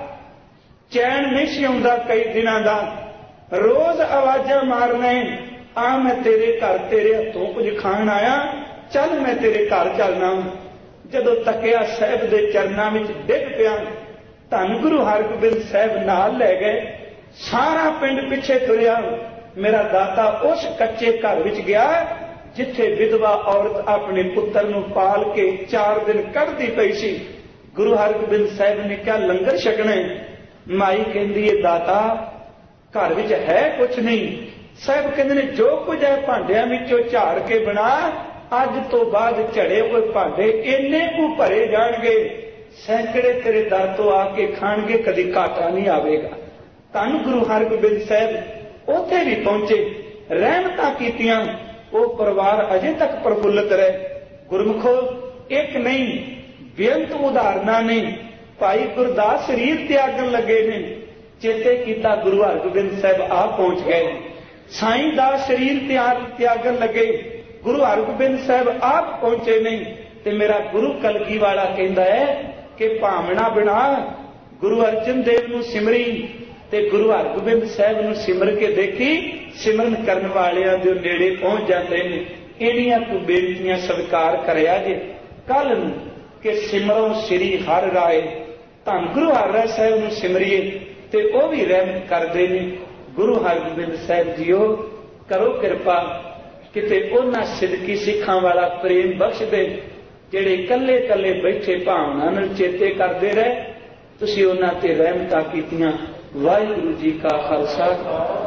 चैन नहीं सी आउंदा कई दिनां दा, रोज आवाजा मारना आ मैं तेरे घर तेरे हथों कुछ खाण आया, चल मैं तेरे घर चलना। जदों तकिया साहब दे चरनां विच डिग पिया, धन गुरु हरगोबिंद साहब नाल लै गए। सारा पिंड पिछे तुरिया। मेरा दाता उस कच्चे घर विच गया जिथे विधवा औरत अपने पुत्र नूं पाल के चार दिन कढ़दी पई सी। गुरु हरगोबिंद साहब ने क्या लंगर छकना? माई कहंदी है दाता घर विच है कुछ नहीं। साहब कहंदे ने जो कुछ है भांडियां विचों झाड़ के बना, अज तो बाद झड़े हुए भांडे इन्ने कु भरे जाणगे, सैकड़े तेरे दर तो आके खाणगे, कदी घाटा नहीं आवेगा। धन गुरु हरगोबिंद साहब उत्थे भी पहुंचे, रहमतां कीतियां, वो परिवार अजे तक प्रफुल्लित रहे। गुरमुखो एक नहीं बेअंत उदाहरणा ने। भाई गुरदास शरीर त्यागन लगे ने, चेते किया गुरु हरगोबिंद साहब आप पहुंच गए। साईं दास शरीर त्याग त्यागन लगे, गुरु हरगोबिंद साहब आप पहुंचे नहीं। ते मेरा गुरु कलगी वाला कहता है कि भावना बना गुरु अर्जन देव नूं सिमरी ते गुरु हरगोबिंद साहब नूं सिमर के देखी, सिमरन करन वालियां दे नेड़े पहुंच जाते हैं। इहदियां तू बेनतियां स्वीकार करिया जे कल नूं कि सिमरो श्री हर राय, धन गुरु हर राय साहब नूं सिमरिए ते वह भी रहमत करते हैं। गुरु हरगोबिंद साहब जीओ करो कृपा किते उन्हां सिदकी सिखां वाला प्रेम बख्श दे जिहड़े कल्ले कल्ले बैठे भावना नाल चेते करते रहे। तुसीं उन्हां ते रहमतां कीतियां। वाहिगुरू जी का खालसा।